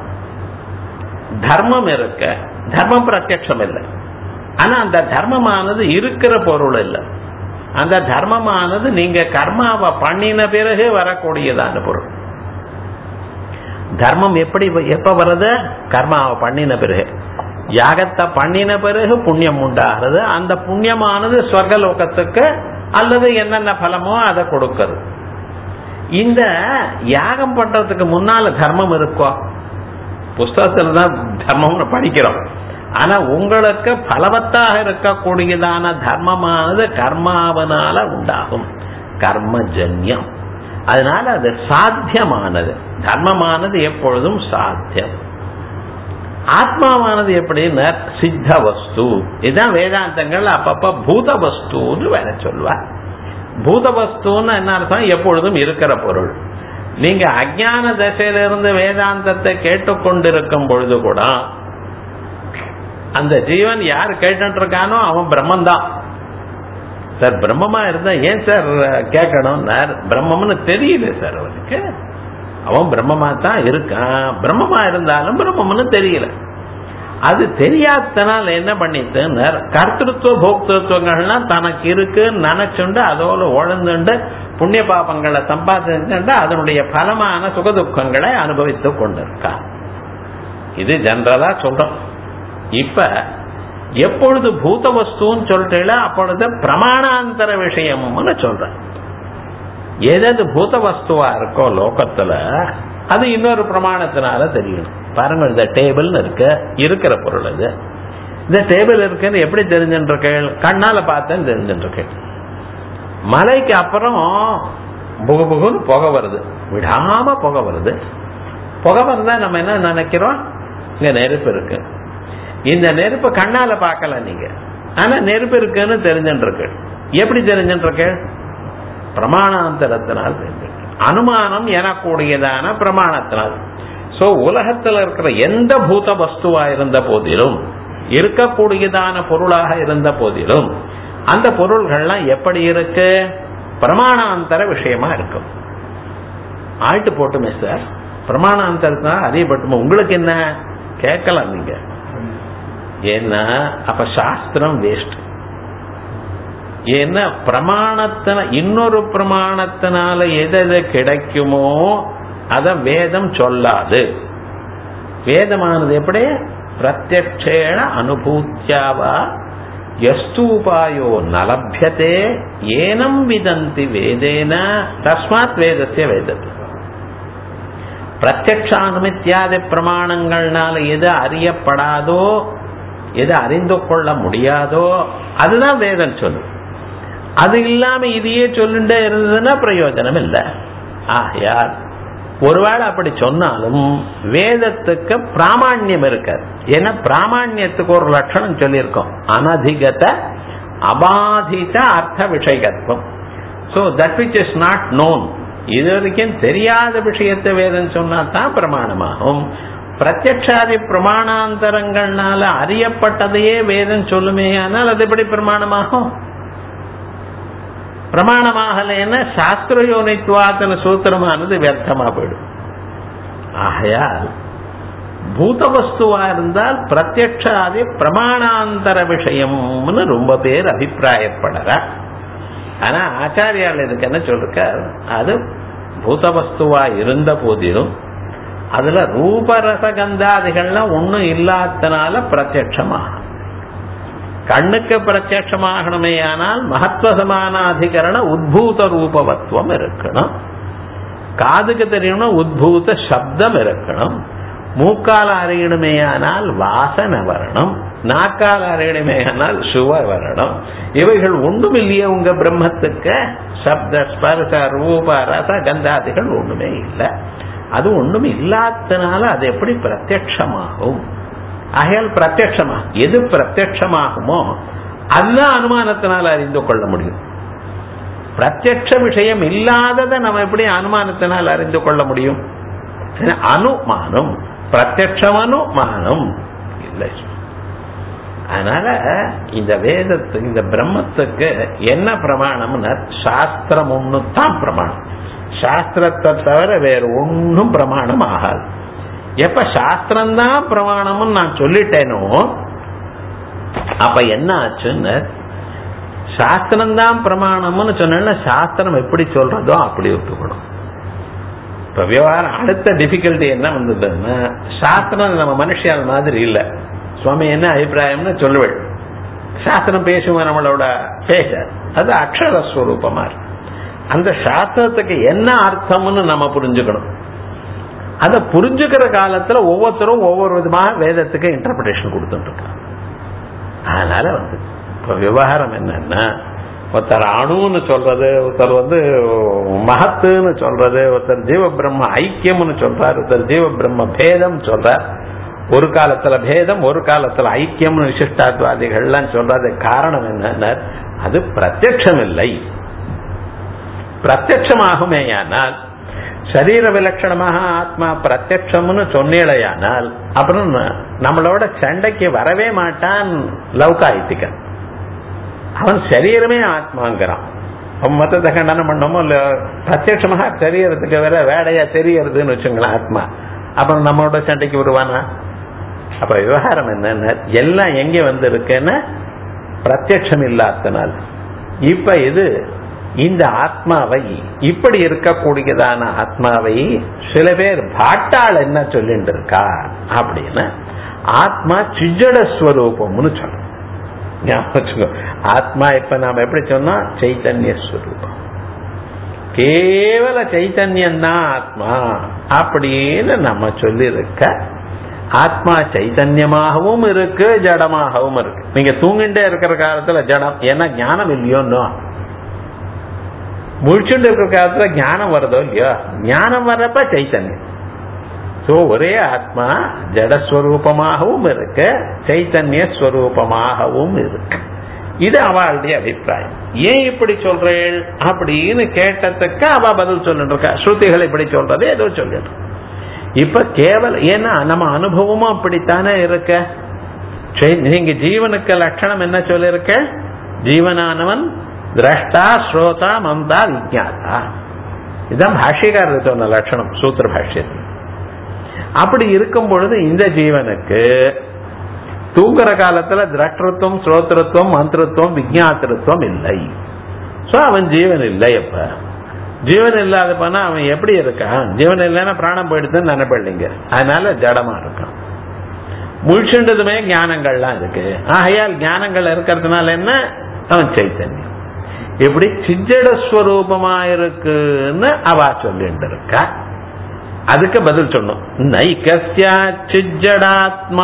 தர்மம் இருக்க, தர்மம் பிரத்யக்ஷம் இல்லை. ஆனா அந்த தர்மமானது இருக்கிற பொருள் இல்லை. அந்த தர்மமானது நீங்க கர்மாவை பண்ணின பிறகு வரக்கூடியதான பொருள். தர்மம் எப்படி எப்ப வருது? கர்மாவை பண்ணின பிறகு. யாகத்தை பண்ணின பிறகு புண்ணியம் உண்டாகிறது. அந்த புண்ணியமானது ஸ்வர்கலோகத்துக்கு அல்லது என்னென்ன பலமோ அதை கொடுக்கிறது. இந்த யாகம் பண்றதுக்கு முன்னால தர்மம் இருக்கோ? புஸ்தகத்துல தான் தர்மம்னு படிக்கிறோம். ஆனா உங்களுக்கு பலவத்தாக இருக்கக்கூடியதான தர்மமானது கர்மாவனால உண்டாகும், கர்மஜன்யம். அதனால அது சாத்தியமானது. தர்மமானது எப்பொழுதும் சாத்தியம். ஆத்மாவானது எப்படின்னா சித்த வஸ்து. இதுதான் வேதாந்தங்கள் அப்பப்ப பூத வஸ்துன்னு வேற சொல்லுவார். பூத வஸ்துன்னு என்ன அர்த்தம்? எப்பொழுதும் இருக்கிற பொருள். நீங்க அஜ்ஞான தசையிலிருந்து வேதாந்தத்தை கேட்டுக்கொண்டிருக்கும் பொழுது கூட அந்த ஜீவன் யார் கேட்டு இருக்கானோ அவன் பிரம்மன் தான். சார் பிரம்மமா இருந்தா ஏன் சார் கேட்கணும்? பிரம்மம்னு தெரியல சார் அவனுக்கு. அவன் பிரம்மமா தான் இருக்கான். பிரம்மமா இருந்தாலும் பிரம்மம்னு தெரியல. அது தெரியாதனால என்ன பண்ணிட்டு கர்த்திருவ போக்திருத்துவங்கள்லாம் தனக்கு இருக்கு நினைச்சுண்டு அதோட உழந்துண்டு புண்ணிய பாபங்களை சம்பாதிச்சுட்டு அதனுடைய பலமான சுகதுக்கங்களை அனுபவித்துக் கொண்டிருக்கான். இது ஜெனரலா சொல்றோம். இப்ப எப்பொழுது பூத வஸ்துன்னு சொல்றீங்களோ அப்பொழுது பிரமாணாந்தர விஷயம்னு சொல்றேன். எது பூத வஸ்துவா இருக்கோ லோகத்துல அது இன்னொரு பிரமாணத்தினால தெரியணும். பாருங்க, இந்த டேபிள் இருக்கு, இருக்கிற பொருள் அது. இந்த டேபிள் இருக்குன்னு எப்படி தெரிஞ்சுருக்கேன்? கண்ணால பார்த்தேன்னு தெரிஞ்சுருக்கேன். மலைக்கு அப்புறம் புகு புகுன்னு புகை வருது, விடாம புகை வருது. புகை வந்தா நம்ம என்ன நினைக்கிறோம்? இங்க நெருப்பு இருக்கு. இந்த நெருப்பு கண்ணால பார்க்கல நீங்க, ஆனா நெருப்பு இருக்குன்னு தெரிஞ்சுருக்கு. எப்படி தெரிஞ்சுருக்கு? பிரமாணாந்தரத்தினால் தெரிஞ்சு. அனுமானம் எனக்கூடியதான பிரமாணத்தினால். சோ உலகத்தில் இருக்கிற எந்த பூத வஸ்துவா இருந்த போதிலும், இருக்கக்கூடியதான பொருளாக இருந்த போதிலும், அந்த பொருள்கள்லாம் எப்படி இருக்கு? பிரமாணாந்தர விஷயமா இருக்கும். ஆழ்த்து போட்டுமே சார், பிரமாணாந்தரத்தினா அதிகப்பட்டுமா உங்களுக்கு என்ன கேட்கலாம் நீங்க. ஏன்னா அப்ப சாஸ்திரம் வேஸ்ட். ஏன்னா பிரமாணத்தின இன்னொரு பிரமாணத்தினால எது எது கிடைக்குமோ அத வேதம் சொல்லாது. வேதமானது எப்படி? பிரத்யக்ஷேண அனுபூத்யாவா யஸ்தூபாயோ நலபியதே ஏனம் விதந்தி வேதேன தஸ்மாத் வேதஸ்ய வேதத்து. பிரத்யக்ஷானுமித்யாதி பிரமாணங்கள்னால எது அறியப்படாதோ, எது அறிந்து கொள்ள முடியாதோ அதுதான் வேதம் சொல்லு. அது இல்லாம இதையே சொல்லுண்டே இருந்ததுன்னா பிரயோஜனம் இல்லை. ஆகையால் ஒருவேளை அப்படி சொன்னாலும் வேதத்துக்கு பிராமாண்யம் இருக்காது. ஏன்னா பிராமாண்யத்துக்கு ஒரு லட்சணம் சொல்லியிருக்கோம், அனதிகத அபாதித அர்த்த விஷயத்துவம். So that which is not known, இது வரைக்கும் தெரியாத விஷயத்தை வேதம் சொன்னா தான் பிரமாணமாகும். பிரத்யக்ஷாதி பிரமாணாந்தரங்கள்னால அறியப்பட்டதையே வேதம் சொல்லுமே, ஆனால் அது எப்படி பிரமாணமாகும்? பிரமாணமாகலைன்னா சாஸ்திரயோனித்வாத்தன சூத்திரமானது வியர்த்தமா போயிடும். ஆகையால் பூத வஸ்துவா இருந்தால் பிரத்யக்ஷாதி பிரமாணாந்தர விஷயம்னு ரொம்ப பேர் அபிப்பிராயப்படுற. ஆனா ஆச்சாரியால் இதுக்கு என்ன சொல்லிருக்கார்? அது பூதவஸ்துவா இருந்த போதிலும் அதுல ரூபரசகந்தாதிகள்லாம் ஒண்ணும் இல்லாதனால பிரத்யட்சமாக. கண்ணுக்கு பிரத்யட்சமாகணுமே ஆனால் மகத்துவ சமானாதிகரண உத்பூத ரூபவத்துவம் இருக்கணும். காதுக்கு தெரியணும்னா உத்பூத சப்தம் இருக்கணும். மூக்கால அறியணுமே ஆனால் வாசனை வரணும். நாக்கால அறியணுமே ஆனால் சுவ வரணும். இவைகள் ஒன்றும் இல்லையே உங்க பிரம்மத்துக்கு. சப்த ஸ்பர்ச ரூப ரச கந்தாதிகள் ஒண்ணுமே இல்லை. அது ஒண்ணும் இல்லாதனால அது எப்படி பிரத்யட்சமாகும்? ஆகையால் பிரத்யட்சமா எது பிரத்யட்சமாகுமோ அதுதான் அனுமானத்தினால் அறிந்து கொள்ள முடியும். பிரத்யட்ச விஷயம் இல்லாததை நம்ம எப்படி அனுமானத்தினால் அறிந்து கொள்ள முடியும்? அனுமானம், பிரத்யட்சம் அனுமானம் இல்லை. அதனால இந்த வேதத்துக்கு இந்த பிரம்மத்துக்கு என்ன பிரமாணம்னா சாஸ்திரம் ஒண்ணு தான் பிரமாணம். சாஸ்திரத்தை தவிர வேற ஒன்னும் பிரமாணம் ஆகாது. எப்ப சாஸ்திரம்தான் பிரமாணம்னு நான் சொல்லிட்டேனோ அப்ப என்ன ஆச்சுன்னு, சாஸ்திரம்தான் பிரமாணம்னு சொன்னா சாஸ்திரம் எப்படி சொல்றதோ அப்படி ஒத்துக்கணும். இப்ப விவகாரம் அடுத்த டிஃபிகல்ட்டி என்ன வந்ததுன்னா, சாஸ்திரம் நம்ம மனுஷியால் மாதிரி இல்ல. சுவாமி என்ன அபிப்பிராயம்னு சொல்லுவேன். சாஸ்திரம் பேசுவோம் நம்மளோட பேச, அது அக்ஷரஸ்வரூபமா இருக்கு. அந்த சாஸ்திரத்துக்கு என்ன அர்த்தம்னு நம்ம புரிஞ்சுக்கணும். அதை புரிஞ்சுக்கிற காலத்துல ஒவ்வொருத்தரும் ஒவ்வொரு விதமாக வேதத்துக்கு இன்டர்பிரேஷன் கொடுத்துட்டு இருக்காங்க. அதனால வந்து இப்ப விவகாரம் என்னன்னா, ஒருத்தர் அணுன்னு சொல்றது, ஒருத்தர் வந்து மகத்துன்னு சொல்றது, ஒருத்தர் ஜீவ பிரம்ம ஐக்கியம்னு சொல்றார், ஒருத்தர் ஜீவ பிரம்ம பேதம் சொல்றார். ஒரு காலத்துல பேதம், ஒரு காலத்துல ஐக்கியம்னு விசிஷ்டாத்வாதிகள்லாம் சொல்றது. காரணம் என்னன்னா, அது பிரத்யட்சம் இல்லை. பிரத்யட்சமாகுமேயானால், சரீர விலட்சணமாக ஆத்மா பிரத்யட்சம்னு சொன்னேலையானால் அப்புறம் நம்மளோட சண்டைக்கு வரவே மாட்டான் லௌகாயித்திகன். அவன் சரீரமே ஆத்மாங்கிறான். அவன் மொத்தத்தை கண்டனம் பண்ணோமோ இல்ல, பிரத்யட்சமாக சரீரத்துக்கு வேற வேடையா தெரியறதுன்னு வச்சுங்களேன் ஆத்மா. அப்புறம் நம்மளோட சண்டைக்கு வருவானா? அப்ப விவகாரம் என்னன்னா, எல்லாம் எங்க வந்து இருக்குன்னு பிரத்யட்சம் இல்லாதனால். இப்ப இது இந்த ஆத்மாவை, இப்படி இருக்கக்கூடியதான ஆத்மாவை சில பேர் பாட்டாள் என்ன சொல்லிட்டு இருக்கா அப்படின்னா, ஆத்மா சிஜடஸ்வரூபம்னு சொல்ல. ஆத்மா இப்ப நாம எப்படி சொன்னா சைத்தன்ய ஸ்வரூபம், கேவல சைத்தன்யம் தான் ஆத்மா அப்படின்னு நம்ம சொல்லி இருக்க. ஆத்மா சைத்தன்யமாகவும் இருக்கு, ஜடமாகவும் இருக்கு. நீங்க தூங்கிட்டே இருக்கிற காலத்துல ஜடம், ஏன்னா ஞானம் இல்லையோன்னு. முழிச்சுட்டு இருக்கிற காலத்துல ஞானம் வருதோ இல்லையோ, ஞானம் வர்றப்ப சைத்தன்யம். சோ ஒரே ஆத்மா ஜடஸ்வரூபமாகவும் இருக்கு, சைத்தன்ய ஸ்வரூபமாகவும் இருக்கு. இது அவளுடைய அபிப்பிராயம். ஏன் இப்படி சொல்றேன் அப்படின்னு கேட்டதுக்கு அவ பதில் சொல்லிட்டு இருக்கா. ஸ்ருதிகள் இப்படி சொல்றது ஏதோ சொல்லிட்டு. இப்ப கேவல ஏன்னா நம்ம அனுபவமும் அப்படித்தானே இருக்க. நீங்க ஜீவனுக்கு லட்சணம் என்ன சொல்லிருக்க? ஜீவனானவன் திரஷ்டா ஸ்ரோதா மந்தா விஜாதா. இதுதான் பாஷ்யக்காரர் சொன்ன லட்சணம் சூத்திர பாஷ்யத்தில். அப்படி இருக்கும் பொழுது இந்த ஜீவனுக்கு தூங்குற காலத்துல திரஷ்டத்துவம், ஸ்ரோத்திரத்துவம், மந்திரத்துவம், விஜாத்திருத்துவம் இல்லை. சோ அவன் ஜீவன் இல்லை. அப்ப ஜீவன் இல்லாத போனா அவன் எப்படி இருக்கான்? ஜீவன் இல்லைன்னா பிராணம் போயிடுதுன்னு நினைப்பீங்க. அதனால ஜடமா இருக்கான். முழிச்சுண்டதுமே ஞானங்கள்லாம் இருக்கு. ஆகையால் ஞானங்கள் இருக்கிறதுனால என்ன? அவன் சைத்தன்யம். எப்படி சிஜடஸ்வரூபமா இருக்குன்னு அவ சொல்லிட்டு இருக்கா. அதுக்கு பதில் சொன்னோம். நைகஸ்யா சிஜடாத்மா,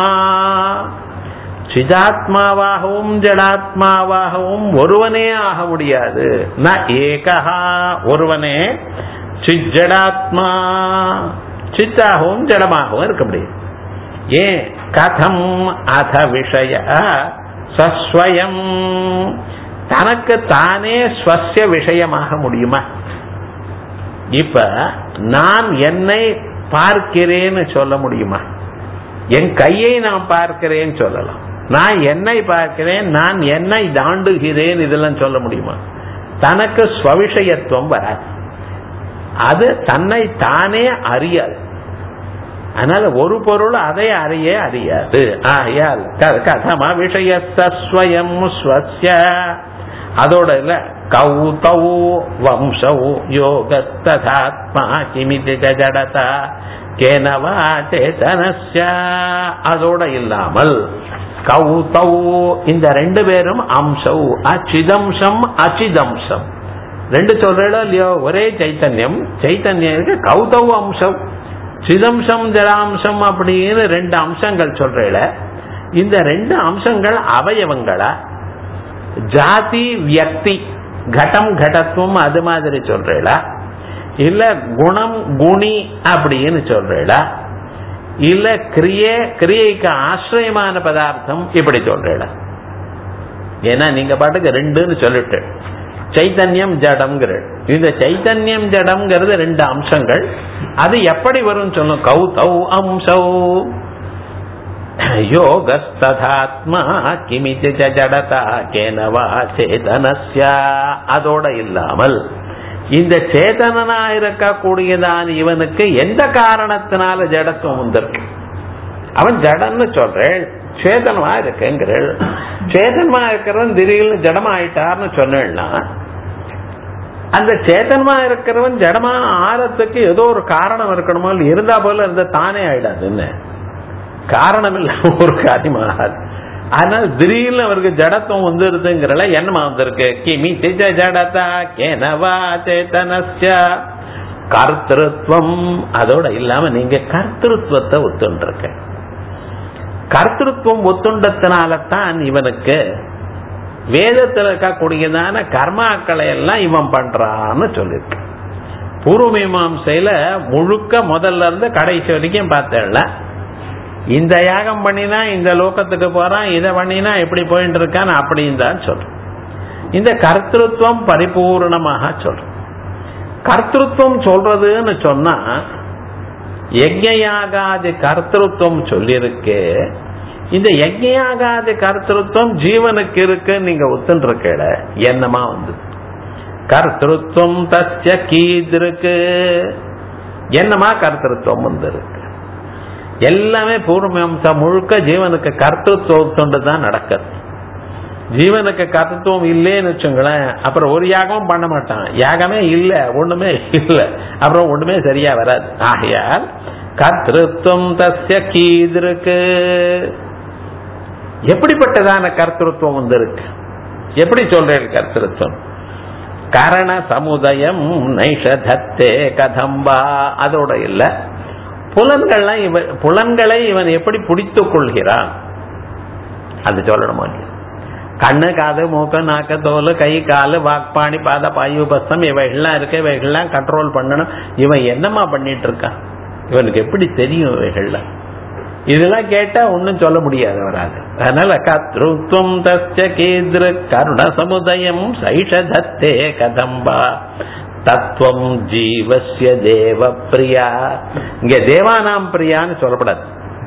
சிதாத்மாவாகவும் ஜடாத்மாவாகவும் ஒருவனே ஆக முடியாது. ந ஏகஹா, ஒருவனே சிஜடாத்மா, சித்தாகவும் ஜடமாகவும் இருக்க முடியும். ஏன்? கதம் அத விஷய சஸ்வயம், தனக்கு தானே ஸ்வஸ்ய விஷயமாக முடியுமா? இப்ப நான் என்னை பார்க்கிறேன்னு சொல்ல முடியுமா? என் கையை நான் பார்க்கிறேன்னு சொல்லலாம். நான் என்னை பார்க்கிறேன், நான் என்னை தாண்டுகிறேன், இதெல்லாம் சொல்ல முடியுமா? தனக்கு ஸ்வவிஷயத்துவம் வராது. அது தன்னை தானே அறியாது. அதனால ஒரு பொருள் அதை அறிய அறியாது. ஆகையால் கதமா விஷய ஸ்வயம் ஸ்வஸ்ய, அதோட இல்ல கௌதௌ வம்சௌ யோகத்ததாத்மா கிமிதி ஜடதா கேனவா சேதனஸ்ய. அதோட இல்லாமல் கௌதௌ இந்த ரெண்டு பேரும் அம்சௌ அச்சிதம்சம் அச்சிதம்சம் ரெண்டு சொல்றோ இல்லையோ, ஒரே சைத்தன்யம். சைத்தன்யம் கௌதௌ அம்சம் சிதம்சம் ஜடாம்சம் அப்படின்னு ரெண்டு அம்சங்கள் சொல்றேல. இந்த ரெண்டு அம்சங்கள் அவயவங்களா, ஜாதி வியக்தி கடம் கடத்துவம் அது மாதிரி சொல்றேளா, இல்ல குணம் குணி அப்படின்னு சொல்றேளா, இல்ல கிரியே கிரியைக்கு ஆசிரியமான பதார்த்தம் இப்படி சொல்றேளா? ஏன்னா நீங்க பாட்டுக்கு ரெண்டுன்னு சொல்லிட்டு சைத்தன்யம் ஜடம்ங்கிற இந்த சைத்தன்யம் ஜடம்ங்கிறது ரெண்டு அம்சங்கள். அது எப்படி வரும் சொல்லும்? கௌதௌ அம்சௌ யோகஸ்ததாத்மா கிமிதி ஜடதா கேனவா சேதனஸ்ய. அதோட இல்லாமல் இந்த சேதனனா இருக்கக்கூடியதான் இவனுக்கு எந்த காரணத்தினால ஜடத்துவம் வந்திருக்கு? அவன் ஜடன்னு சொல்றேன், சேதனமா இருக்குங்கிற சேதனமா இருக்கிறவன் திடீர்னு ஜடமா ஆயிட்டார்னு சொன்னா, அந்த சேதனமா இருக்கிறவன் ஜடமா ஆறத்துக்கு ஏதோ ஒரு காரணம் இருக்கணுமோ, இருந்தா போல இருந்தா தானே ஆயிடாதுன்னு காரணம் இல்ல ஒரு காரியமாகாது. அதனால திடீர்னு அவருக்கு ஜடத்துவம் வந்துருதுங்கிறல என்னமா வந்திருக்கு? கிமி திஜ ஜடதா கேனவா சேதனஸ்ய கர்த்திருவம். அதோட இல்லாம நீங்க கர்த்திருவத்தை ஒத்துண்டிருக்க. கர்த்திருவம் ஒத்துண்டத்தினால்தான் இவனுக்கு வேதத்தில் இருக்கக்கூடியதான கர்மாக்களை எல்லாம் இவன் பண்றான்னு சொல்லிருக்கு. பூர்வ மீமாம்சையில முழுக்க முதல்ல இருந்து கடைசி வரைக்கும் பார்த்தேன்ல, இந்த யாகம் பண்ணினா இந்த லோகத்துக்கு போறான், இதை பண்ணினா எப்படி போயிட்டு இருக்கான்னு அப்படின்னு தான் சொல்றேன். இந்த கர்த்திருவம் பரிபூர்ணமாக சொல்றேன். கர்த்திருவம் சொல்றதுன்னு சொன்னா யஜ்ஞயாகாதி கர்த்திருவம் சொல்லிருக்கு. இந்த யஜ்ஞயாகாதி கர்த்திருவம் ஜீவனுக்கு இருக்கு நீங்க ஒத்துன்னு இருக்கல, என்னமா வந்து கர்த்திருவம் தஸ்ய கீதிருக்கு, என்னமா கர்த்திருவம் வந்து இருக்கு? எல்லாமே பூர்வமம்சம் முழுக்க ஜீவனுக்கு கர்த்திருவம் தான் நடக்குது. ஜீவனுக்கு கர்த்தத்துவம் இல்லேன்னு வச்சுங்களேன், அப்புறம் ஒரு யாகமும் பண்ண மாட்டான். யாகமே இல்ல, ஒண்ணுமே இல்ல, அப்புறம் ஒண்ணுமே சரியா வராது. ஆகையால் கர்த்திருவம் தஸ்ய கீதிருக்கு. எப்படிப்பட்டதான கர்த்திருவம் வந்து இருக்கு? எப்படி சொல்றேன் கர்த்திருவம்? கரண சமுதயம் நைஷதத்தே கதம்பா. அதோட இல்ல, புலன்கள்லாம் இவன் புலன்களை இவன் எப்படி பிடித்துக் கொள்கிறான் அது சொல்லணுமா? கண்ணு காது மூக்கு நாக்கு தோல் கை காலு வாக்பாணி பாத பாயு பஸ்தம் இவைகள்லாம் இருக்கு, இவைகள்லாம் கண்ட்ரோல் பண்ணணும். இவன் என்னமா பண்ணிட்டு இருக்கான்? இவனுக்கு எப்படி தெரியும் இவைகள்லாம்? இதெல்லாம் கேட்டா ஒன்னும் சொல்ல முடியாது, வராது. அதனால கத்ருத்வம் தஸ்ய கீத்ர கருண சமுதயம் சைஷதத்தே கதம்பா தத்துவம் ஜீவஸ்ய தேவ பிரியா. இங்க தேவானாம் பிரியான்னு சொல்லப்படாது.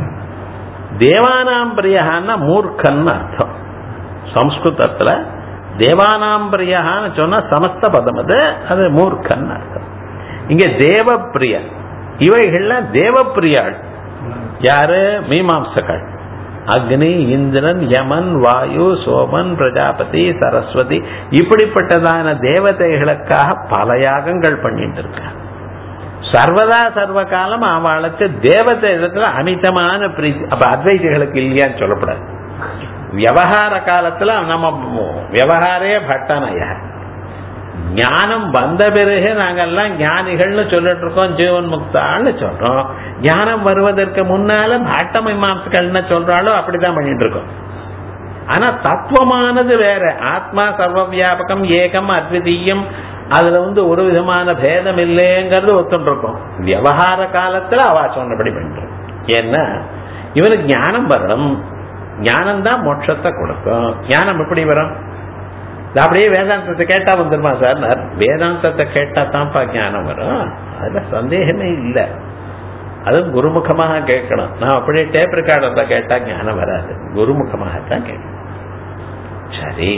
தேவானாம் பிரியான்னா மூர்க்கன்னு அர்த்தம். சம்ஸ்கிருதத்துல தேவானாம் பிரியான்னு சொன்னா சமஸ்த பதம், அது அது மூர்க்கன்னு அர்த்தம். இங்க தேவ பிரிய, இவைகள்ல தேவ பிரியாள் யாரு? மீமாம்சகள். அக்னி, இந்திரன், யமன், வாயு, சோமன், பிரஜாபதி, சரஸ்வதி, இப்படிப்பட்டதான தேவதைகளுக்காக பல யாகங்கள் பண்ணிட்டு இருக்க. சர்வதா சர்வ காலம் அவளுக்கு தேவதை இடத்துல அமிதமான பிரீத்தி. அப்ப அத்வைதிகளுக்கு இல்லையான்னு சொல்லப்படாது. விவகார காலத்துல நம்ம விவகாரே பட்டனைய ஞானம் வந்த பிறகு நாங்கெல்லாம் ஞானிகள்னு சொல்லிட்டு இருக்கோம், ஜீவன் முக்தான்னு சொல்றோம். ஞானம் வருவதற்கு முன்னால பட்ட மீமாம்சகள்னு சொல்றாலும் அப்படிதான் பண்ணிட்டு இருக்கோம். ஆனா தத்துவமானது வேற. ஆத்மா சர்வ வியாபகம் ஏகம் அத்விதீயம், அதுல வந்து ஒரு விதமான பேதம் இல்லைங்கிறது ஒத்துட்டு இருக்கோம். விவகார காலத்துல அவா சொன்னபடி பண்றோம். ஏன்னா இவனுக்கு ஞானம் வரணும். ஞானம் தான் மோட்சத்தை கொடுக்கும். ஞானம் எப்படி வரும்? அப்படியே வேதாந்தத்தை கேட்டா வந்துருமா சார்? வேதாந்தத்தை கேட்டா தான்ப்பா ஞானம் வரும், அதுல சந்தேகமே இல்லை. அதுவும் குருமுகமாக கேட்கணும். நான் அப்படியே டேப் ரெக்கார்டர் கேட்டா ஞானம் வராது, குருமுகமாகத்தான் கேட்கணும். சரி,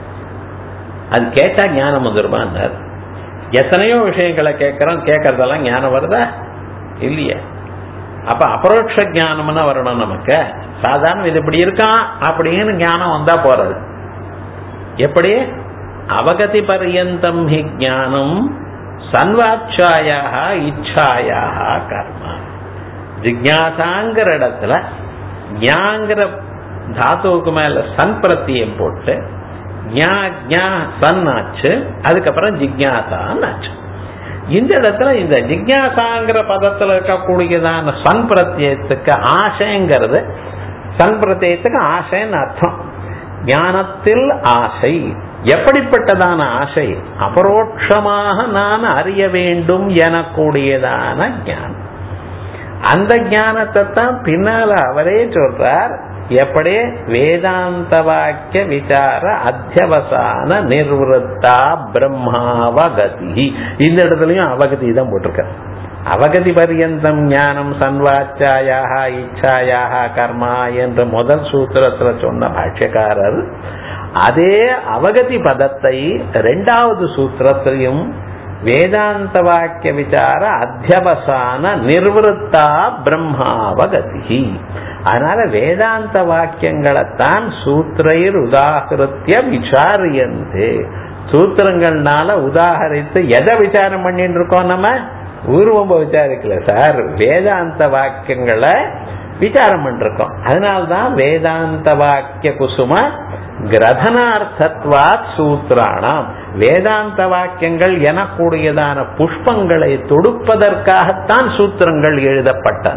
அது கேட்டா ஞானம் வந்துருமா? எத்தனையோ விஷயங்களை கேட்கிறோம், கேட்கறதெல்லாம் ஞானம் வருதா? இல்லையே. அப்ப அபரோட்ச ஞானம்னா வரணும் நமக்கு. சாதாரண இது இப்படி இருக்கான் அப்படின்னு ஞானம் வந்தா போறது. எப்படி? அவகதி பர்யந்தம் ஹி ஞானம் சன்வாச்சாயாக இச்சாயாக கர்மா. ஜிக்ஞாசாங்கிற இடத்துல ஞாங்கிற தாத்துவுக்கு மேல சன் பிரத்தியம் போட்டு ஞா ஞா சன் ஆச்சு, அதுக்கப்புறம் ஜிக்ஞாசான்னு ஆச்சு. இந்த இடத்துல இந்த ஜிக்ஞாசாங்கிற பதத்துல இருக்கக்கூடியதான சன் பிரத்தியத்துக்கு ஆசைங்கிறது, சன் பிரத்தியத்துக்கு ஆசைன்னு அர்த்தம். ஞானத்தில் ஆசை எப்படிப்பட்டதான ஆசை? அபரோட்சமாக நான் அறிய வேண்டும் எனக்கூடியதான ஞானம். அந்த ஞானத்தை தான் பின்னால அவரே சொல்றார். எப்படி? வேதாந்த வாக்கிய விசார அத்தியவசான நிர்வத்தா பிரம்மாவகதி. இந்த இடத்துலயும் அவகதி தான் போட்டிருக்க. அவகதி பர்யந்தம் ஞானம் சன்வாச்சாயாக இச்சாயாக கர்மா என்ற முதல் சூத்திரத்துல சொன்ன பாஷ்யக்காரர் அதே அவகதி பதத்தை இரண்டாவது சூத்திரத்திலையும் வேதாந்த வாக்கிய விசார அத்தியவசான நிர்வத்தா பிரம்மாவகதி. அதனால வேதாந்த வாக்கியங்களைத்தான் சூத்திரைர் உதாகிருத்திய விசாரியந்தே. சூத்திரங்கள்னால உதாகரித்து எதை விசாரம் பண்ணிட்டு இருக்கோம்? நம்ம ஊர்வம்ப விசாரிக்கல சார், வேதாந்த வாக்கியங்களை விசாரம் பண்ணிருக்கோம். அதனால்தான் வேதாந்த வாக்கிய குசும கிரதனார்த்தத்வாத் சூத்திராணாம். வேதாந்த வாக்கியங்கள் எனக்கூடியதான புஷ்பங்களை தொடுப்பதற்காகத்தான் சூத்திரங்கள் எழுதப்பட்டன.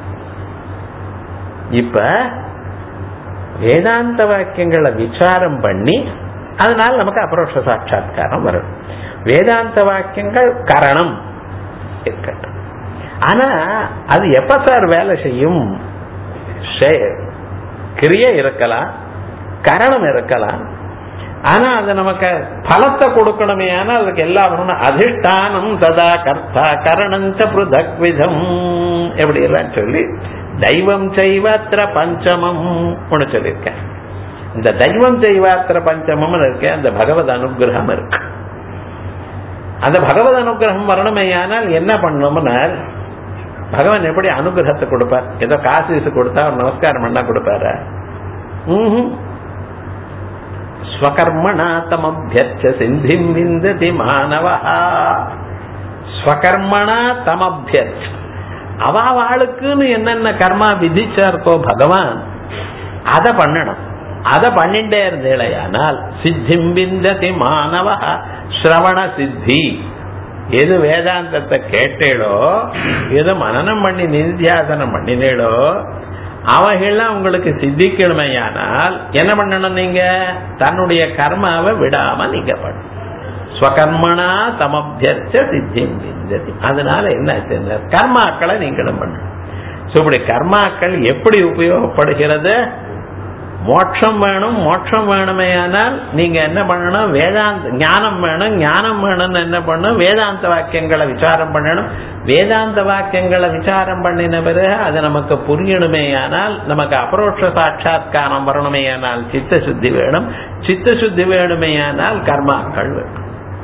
இப்ப வேதாந்த வாக்கியங்களை விசாரம் பண்ணி அதனால நமக்கு அபரோக்ஷ சாட்சா்காரம் வரும். வேதாந்த வாக்கியங்கள் கரணம் இருக்கட்டும். ஆனா அது எப்ப சார் வேலை செய்யும்? கிரியை இருக்கலாம், கரணம் இருக்கலாம். ஆனா அது நமக்கு பலத்தை கொடுக்கணுமே. ஆனால் அதுக்கு எல்லாம் அதிஷ்டானம் ததா கர்த்தா கரணஞ்ச பிருதக் விதம் எப்படி எல்லாம் சொல்லி தெய்வம் செய்வாத்திர பஞ்சமம் ஒண்ணு சொல்லியிருக்கேன். இந்த தெய்வம் செய்வாத்திர பஞ்சமம் இருக்கு, அந்த பகவத் அனுகிரகம் இருக்கு. அந்த பகவத் அனுகிரகம் வரணுமேயானால் என்ன பண்ணணும்னா, பகவான் எப்படி அனுகிரகத்தை கொடுப்பார்? ஏதோ காசு கொடுத்தா ஒரு நமஸ்காரம் பண்ணா கொடுப்பாரு? ஸ்வகர்மணா தமப்யர்ச்ச சிந்திம் விந்ததி மானவஹா. ஸ்வகர்மணா தமப்யர்ச்ச, அவாளுக்குன்னு என்னென்ன கர்மா விதிச்சார்க்கோ பகவான் அதை பண்ணணும். அதை பண்ணிட்டே இருந்தேலையானால் சித்திம் விந்ததி மானவஹா. ஸ்ரவண சித்தி, எது வேதாந்தத்தை கேட்டேளோ, எது மனனம் பண்ணி நிதித்தியாசனம் பண்ணினேளோ அவைகள்லாம் உங்களுக்கு சித்திக்கணுமையானால் என்ன பண்ணணும்? நீங்க தன்னுடைய கர்மாவை விடாம நீங்க பண்ணணும். ஸ்வகர்மணா தமப்யர்ச்ச சித்திம் விந்ததி. அதனால என்ன, கர்மாக்களை நீங்களும் பண்ணணும். இப்படி கர்மாக்கள் எப்படி உபயோகப்படுகிறது? மோட்சம் வேணும், மோட்சம் வேணுமையானால் நீங்க என்ன பண்ணணும்? வேதாந்த ஞானம் வேணும். ஞானம் வேணும்னு என்ன பண்ணணும்? வேதாந்த வாக்கியங்களை விசாரம் பண்ணணும். வேதாந்த வாக்கியங்களை விசாரம் பண்ணின பிறகு அது நமக்கு புரியணுமேயானால், நமக்கு அபரோக்ஷ சாட்சா்காரம் வரணுமேயானால் சித்த சுத்தி வேணும். சித்த சுத்தி வேணுமேயானால் கர்மாக்கள் வேணும்.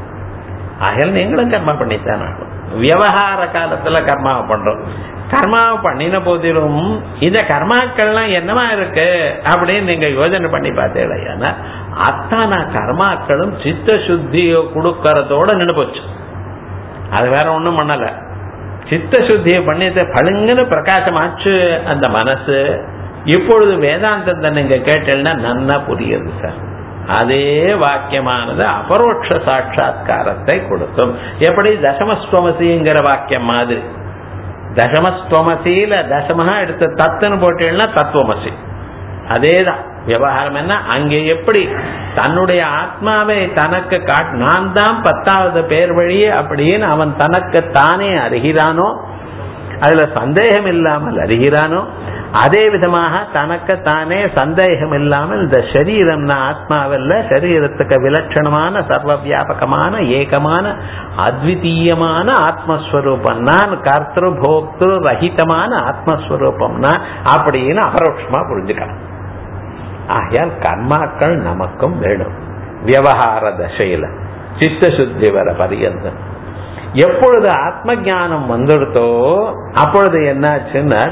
ஆகல் நீங்களும் கர்மா பண்ணித்தான் ஆகும். விவகார காலத்துல கர்மாவை பண்றோம். கர்மாவை பண்ணின போதிலும் இந்த கர்மாக்கள்லாம் என்னமா இருக்கு அப்படின்னு நீங்க யோஜனை பண்ணி பார்த்தேன். அத்தனை கர்மாக்களும் சித்த சுத்தியை கொடுக்கறதோட நின்று போச்சு. அது வேற ஒண்ணும் பண்ணல. சித்த சுத்தியை பண்ணிட்டு பழுங்குன்னு பிரகாசமாச்சு அந்த மனசு. இப்பொழுது வேதாந்தத்தை நீங்க கேட்டீங்கன்னா நன்னா புரியுது சார். அதே வாக்கியமானது அபரோக்ஷ சாட்சா்காரத்தை கொடுக்கும். எப்படி தசமஸ்வமசிங்கிற வாக்கியம் மாதிரி, தசமஸ்வமசியில தசமஹா எடுத்து தத்துன்னு போட்டீங்கன்னா தத்துவமசி. அதேதான் விவகாரம். என்ன, அங்கே எப்படி தன்னுடைய ஆத்மாவை தனக்கு காட் நான் தான் பத்தாவது பேர் வழி அப்படின்னு அவன் தனக்கு தானே அறிகிறானோ, அதுல சந்தேகம் இல்லாமல் அறிகிறானோ, அதே விதமாக தனக்கு தானே சந்தேகம் இல்லாமல் இந்த சரீரம் ஆத்மாவில்ல, சரீரத்துக்கு விலட்சணமான சர்வ வியாபகமான ஏகமான அத்விதீயமான ஆத்மஸ்வரூபம் நான், கர்த்திரு போக்திரு ரஹிதமான ஆத்மஸ்வரூபம் நான் அப்படின்னு அபரோக்ஷமா புரிஞ்சுக்கலாம். ஆகையால் கர்மாக்கள் நமக்கும் வேணும். விவகார தசையில சித்த சுத்தி வர பரியந்தம் எப்பொழுது ஆத்ம ஞானம் வந்துடுத்தோ அப்பொழுது என்னாச்சுன்னா,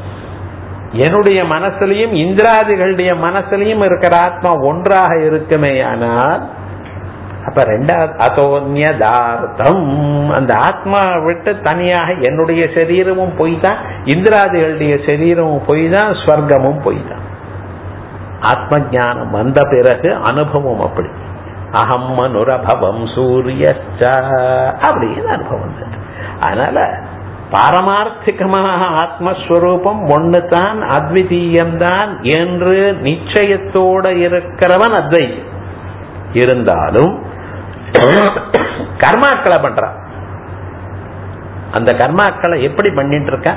என்னுடைய மனசுலையும் இந்திராதிகளுடைய மனசுலையும் இருக்கிற ஆத்மா ஒன்றாக இருக்குமேயானால் அப்ப ரெண்டாவது அதோன்யதார்த்தம், அந்த ஆத்மா விட்டு தனியாக என்னுடைய சரீரமும் பொய் தான், இந்திராதிகளுடைய சரீரமும் பொய் தான், ஸ்வர்க்கமும் பொய் தான். ஆத்ம ஞானம் வந்த பிறகு அனுபவம் அப்படி. அகம் மனுரபவம் சூரியச்ச அப்படின்னு அனுபவம். அதனால பாரமார்த்திகமாக ஆத்மஸ்வரூபம் ஒண்ணுதான், அத்விதீயம்தான் என்று நிச்சயத்தோட இருக்கிறவன் அத்வைதி. இருந்தாலும் கர்மாக்களை பண்றான். அந்த கர்மாக்களை எப்படி பண்ணிட்டு இருக்க?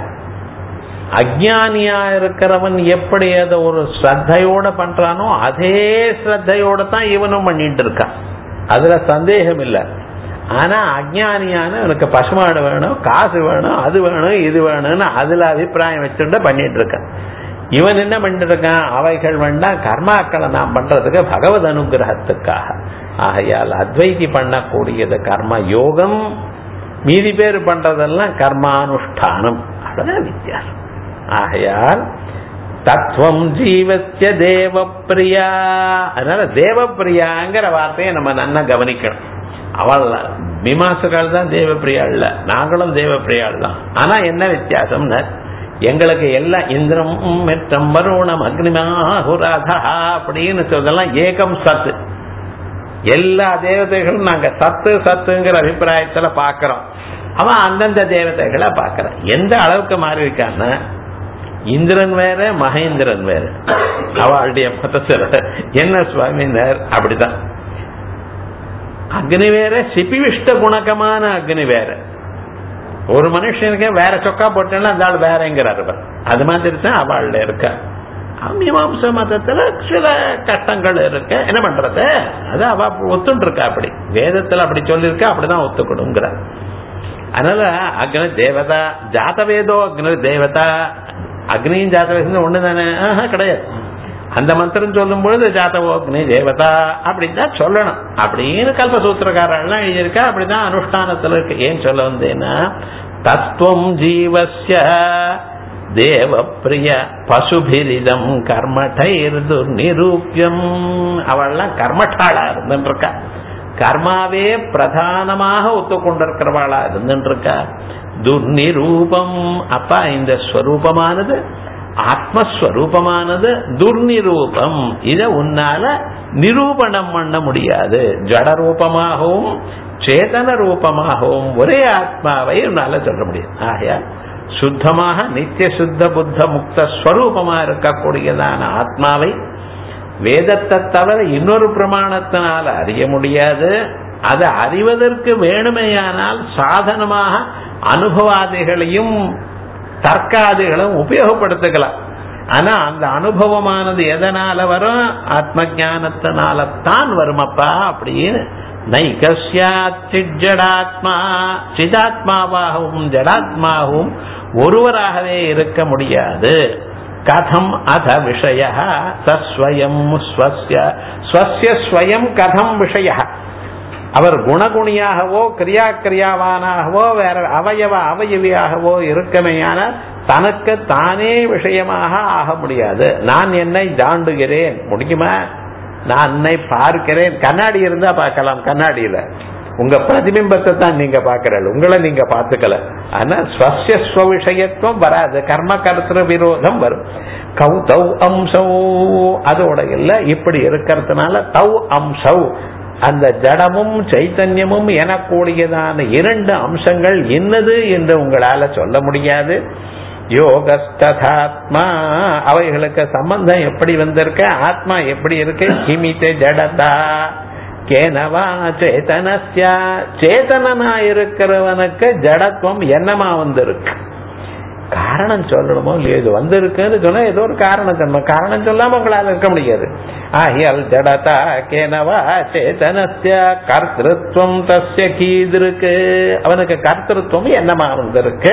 அஜ்ஞானியா இருக்கிறவன் எப்படி அதை ஒரு ஸ்ரத்தையோட பண்றானோ அதே ஸ்ரத்தையோட தான் இவனும் பண்ணிட்டு இருக்கான். அதுல சந்தேகம் இல்லை. ஆனா அஜ்ஞானியான எனக்கு பசுமாடு வேணும், காசு வேணும், அது வேணும், இது வேணும்னு அதுல அபிப்பிராயம் வச்சுட்டு பண்ணிட்டு இருக்கான். இவன் என்ன பண்ணிட்டு இருக்கான்? அவைகள் வேண்டாம், கர்மாக்களை நாம் பண்றதுக்கு பகவத் அனுகிரகத்துக்காக. ஆகையால் அத்வைதி பண்ணக்கூடியது கர்ம யோகம், மீதி பேர் பண்றதெல்லாம் கர்மானுஷ்டானம். அவ்வளவுதான் வித்தியாசம். ஆகையால் தத்துவம் ஜீவஸ்ய தேவப்பிரியா. அதனால தேவப்பிரியாங்கிற வார்த்தையை நம்ம நல்லா கவனிக்கணும். அவள் மீமாசுகள் தான் தேவப்பிரியா இல்ல, நாங்களும் தேவப்பிரியாள் தான். ஆனா என்ன வித்தியாசம்னா, எங்களுக்கு எல்லா இந்திரம் மெத்தம் வருணம் அக்னிமாஹுராதா அப்படின்னு சொல்றதெல்லாம் ஏகம் சத்து. எல்லா தேவதைகளும் நாங்க சத்து சத்துங்கிற அபிப்பிராயத்துல பாக்கிறோம். அவன் அந்தந்த தேவதைகளை பாக்கிறான். எந்த அளவுக்கு மாறி இருக்கான்னா, இந்திரன் வேற மகேந்திரன் வேற. அவளுடைய மதத்துல என்ன சுவாமினர் அப்படிதான். அக்னி வேற, சிபிவிஷ்ட குணகமான அக்னி வேற. ஒரு மனுஷனுக்கு வேற சொக்கா போட்டேன்னா அந்த ஆள் வேறங்கிறார். அது மாதிரி தான் அவள்ல இருக்க. மீமாம்ச மதத்துல சில கஷ்டங்கள் இருக்கு, என்ன பண்றது? அது அவ ஒத்துட்டு இருக்கா. அப்படி வேதத்துல அப்படி சொல்லிருக்கா, அப்படிதான் ஒத்துக்கணுங்கிற. அதனால அக்னி தேவதா, ஜாதவேதோ அக்னி தேவதா. அக்னியும் ஜாதவேதம் ஒண்ணுதானே? கிடையாது. அந்த மந்திரம் சொல்லும் பொழுது ஜாதவோ அக்னி தேவதா அப்படிதான் சொல்லணும் அப்படின்னு கல்பசூத்திரக்காரெல்லாம் எழுதியிருக்கா. அப்படிதான் அனுஷ்டானத்துல இருக்கு. ஏன் சொல்ல வந்தேன்னா, தத்துவம் ஜீவஸ்ய தேவப்பிரிய பசுபிரிதம் கர்மடைர் துர்நிரூபியம். அவள்லாம் கர்மட்டாளா இருந்துருக்கா, கர்மாவே பிரதானமாக ஒத்துக்கொண்டிருக்கிறவாளா இருந்துருக்கா. துர்நிரூபம். அப்பா இந்த ஸ்வரூபமானது, ஆத்மஸ்வரூபமானது துர்நிரூபம். இத உன்னால நிரூபணம் பண்ண முடியாது. ஜட ரூபமாகவும் சேதன ரூபமாகவும் ஒரே ஆத்மாவை உன்னால சொல்ல முடியாது. ஆகையா சுத்தமாக நித்திய சுத்த புத்த முக்த ஸ்வரூபமா இருக்கக்கூடியதான ஆத்மாவை வேதத்தை தவிர இன்னொரு பிரமாணத்தினால அறிய முடியாது. அதை அறிவதற்கு வேணுமையானால் சாதனமாக அனுபவாதிகளையும் தர்க்காதிகளும் உபயோகப்படுத்திக்கலாம். ஆனா அந்த அனுபவமானது எதனால வரும்? ஆத்ம ஞானத்தினால தான் வருமப்பா அப்படின்னு. நைகஸ்யாத்மா, சிதாத்மாவாகவும் ஜடாத்மாவும் ஒருவராகவே இருக்க முடியாது. கதம் அத விஷய சஸ்வயம் ஸ்வஸ்ய ஸ்வஸ்ய ஸ்வயம் கதம் விஷய. அவர் குணகுணியாகவோ கிரியா கிரியாவானாகவோ வேற அவயவ அவயவியாகவோ இருக்கமையான தனக்கு தானே விஷயமாக ஆக முடியாது. நான் என்னை தாண்டுகிறேன் முடியுமா? நான் என்னை பார்க்கிறேன். கண்ணாடி இருந்தா பார்க்கலாம், கண்ணாடியில உங்க பிரதிபிம்பத்தை தான் நீங்க பாக்குறீங்க, உங்களை நீங்க பார்த்துக்கல. ஆனா ஸ்வஸ்ய ஸ்வவிஷயத்துவம் வராது, கர்ம கர்த்திர விரோதம் வரும். கௌ தௌ அம்சௌ அதோட இல்ல இப்படி இருக்கிறதுனால தௌ அம்சௌ அந்த ஜடமும் சைத்தன்யமும் எனக்கூடியதான இரண்டு அம்சங்கள் என்னது என்று உங்களால சொல்ல முடியாது. யோகஸ்ததாத்மா அவைகளுக்கு சம்பந்தம் எப்படி வந்திருக்க? ஆத்மா எப்படி இருக்கு? கிமிதே ஜடதா கேனவா சேதனஸ்யா. சேதனனா இருக்கிறவனுக்கு ஜடத்துவம் என்னமா வந்திருக்கு? காரணம் சொல்லணுமோ இல்லையோ? இது வந்திருக்குன்னு சொன்னா ஏதோ ஒரு காரணம் சொல்லணும். காரணம் சொல்லாம உங்களால இருக்க முடியாது. ஆகியால் ஜடதா கேனவா சேதனஸ்ய கர்த்திருவம் தஸ்ய கீதிருக்கு. அவனுக்கு கர்த்திருவம் என்னமா வந்திருக்கு?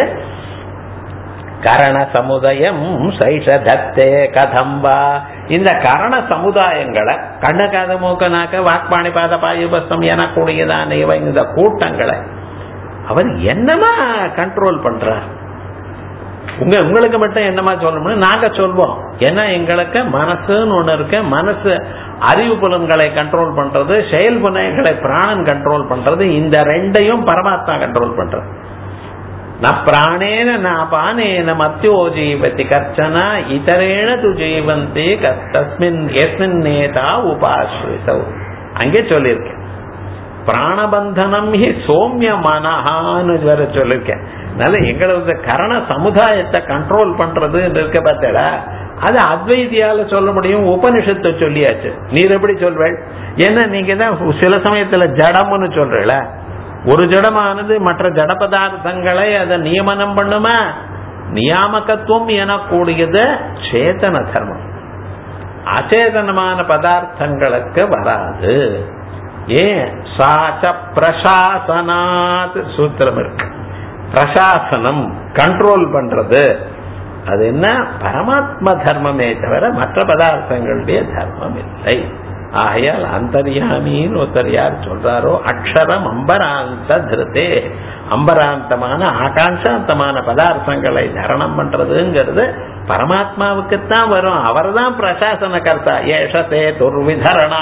கரண சமுதாயம் சைஷதத்தே கதம்பா. இந்த கரண சமுதாயங்களை கண்ண காத மூக்க நாக்க வாக்பாணி பாத பாயுபஸ்தம் எனக்கூடியதான இந்த கூட்டங்களை அவர் என்னமா கண்ட்ரோல் பண்றார்? உங்க உங்களுக்கு மட்டும் என்னமா சொல்லணும்னு நாங்க சொல்வோம். ஏன்னா எங்களுக்கு மனசுன்னு ஒண்ணு இருக்கு. மனசு அறிவு புலன்களை கண்ட்ரோல் பண்றது, செயல் புலன்களை பிராணன் கண்ட்ரோல் பண்றது, இந்த ரெண்டையும் பரமாத்மா கண்ட்ரோல் பண்றது. ந பிராணேன ந பானேன மத்தியோ ஜீவதி கர்ச்சன இதரேன து ஜீவந்தி தஸ்மின் எஸ்மின் நேதா உபாஸ்ரிதௌ. அங்கே சொல்லியிருக்கேன் பிராணபந்தனம் ஹி சோம்ய மனஹான்னு வேற சொல்லியிருக்கேன். அதனால எங்களது கரண சமுதாயத்தை கண்ட்ரோல் பண்றது இருக்க பார்த்தா அது அத்வைதியால சொல்ல முடியும். உபனிஷத்தை சொல்லியாச்சு. நீர் எப்படி சொல்வேள்? ஏன்னா நீங்க தான் சில சமயத்துல ஜடம்னு சொல்றீல. ஒரு ஜடமானது மற்ற ஜட பதார்த்தங்களை அதை நியமனம் பண்ணுமா? நியாமகத்துவம் எனக்கூடியது சேதன தர்மம். அச்சேதனமான பதார்த்தங்களுக்கு வராது. ஏன்? சாச்ச பிரசாசனாத் சூத்திரம் இருக்கு. பிரசாசனம் கண்ட்ரோல் பண்றது அது என்ன? பரமாத்ம தர்மமே தவிர மற்ற பதார்த்தங்களுடைய தர்மம் இல்லை. ஆகையால் அந்தர்யாமின்னு ஒருத்தர் யார் சொல்றாரோ அக்ஷரம் அம்பராந்த திருத்தே, அம்பராந்தமான ஆகாங்காந்தமான பதார்த்தங்களை தரணம் பண்றதுங்கிறது பரமாத்மாவுக்குத்தான் வரும். அவர் தான் பிரசாசன கர்த்தா. ஏஷதே துர்விதரணா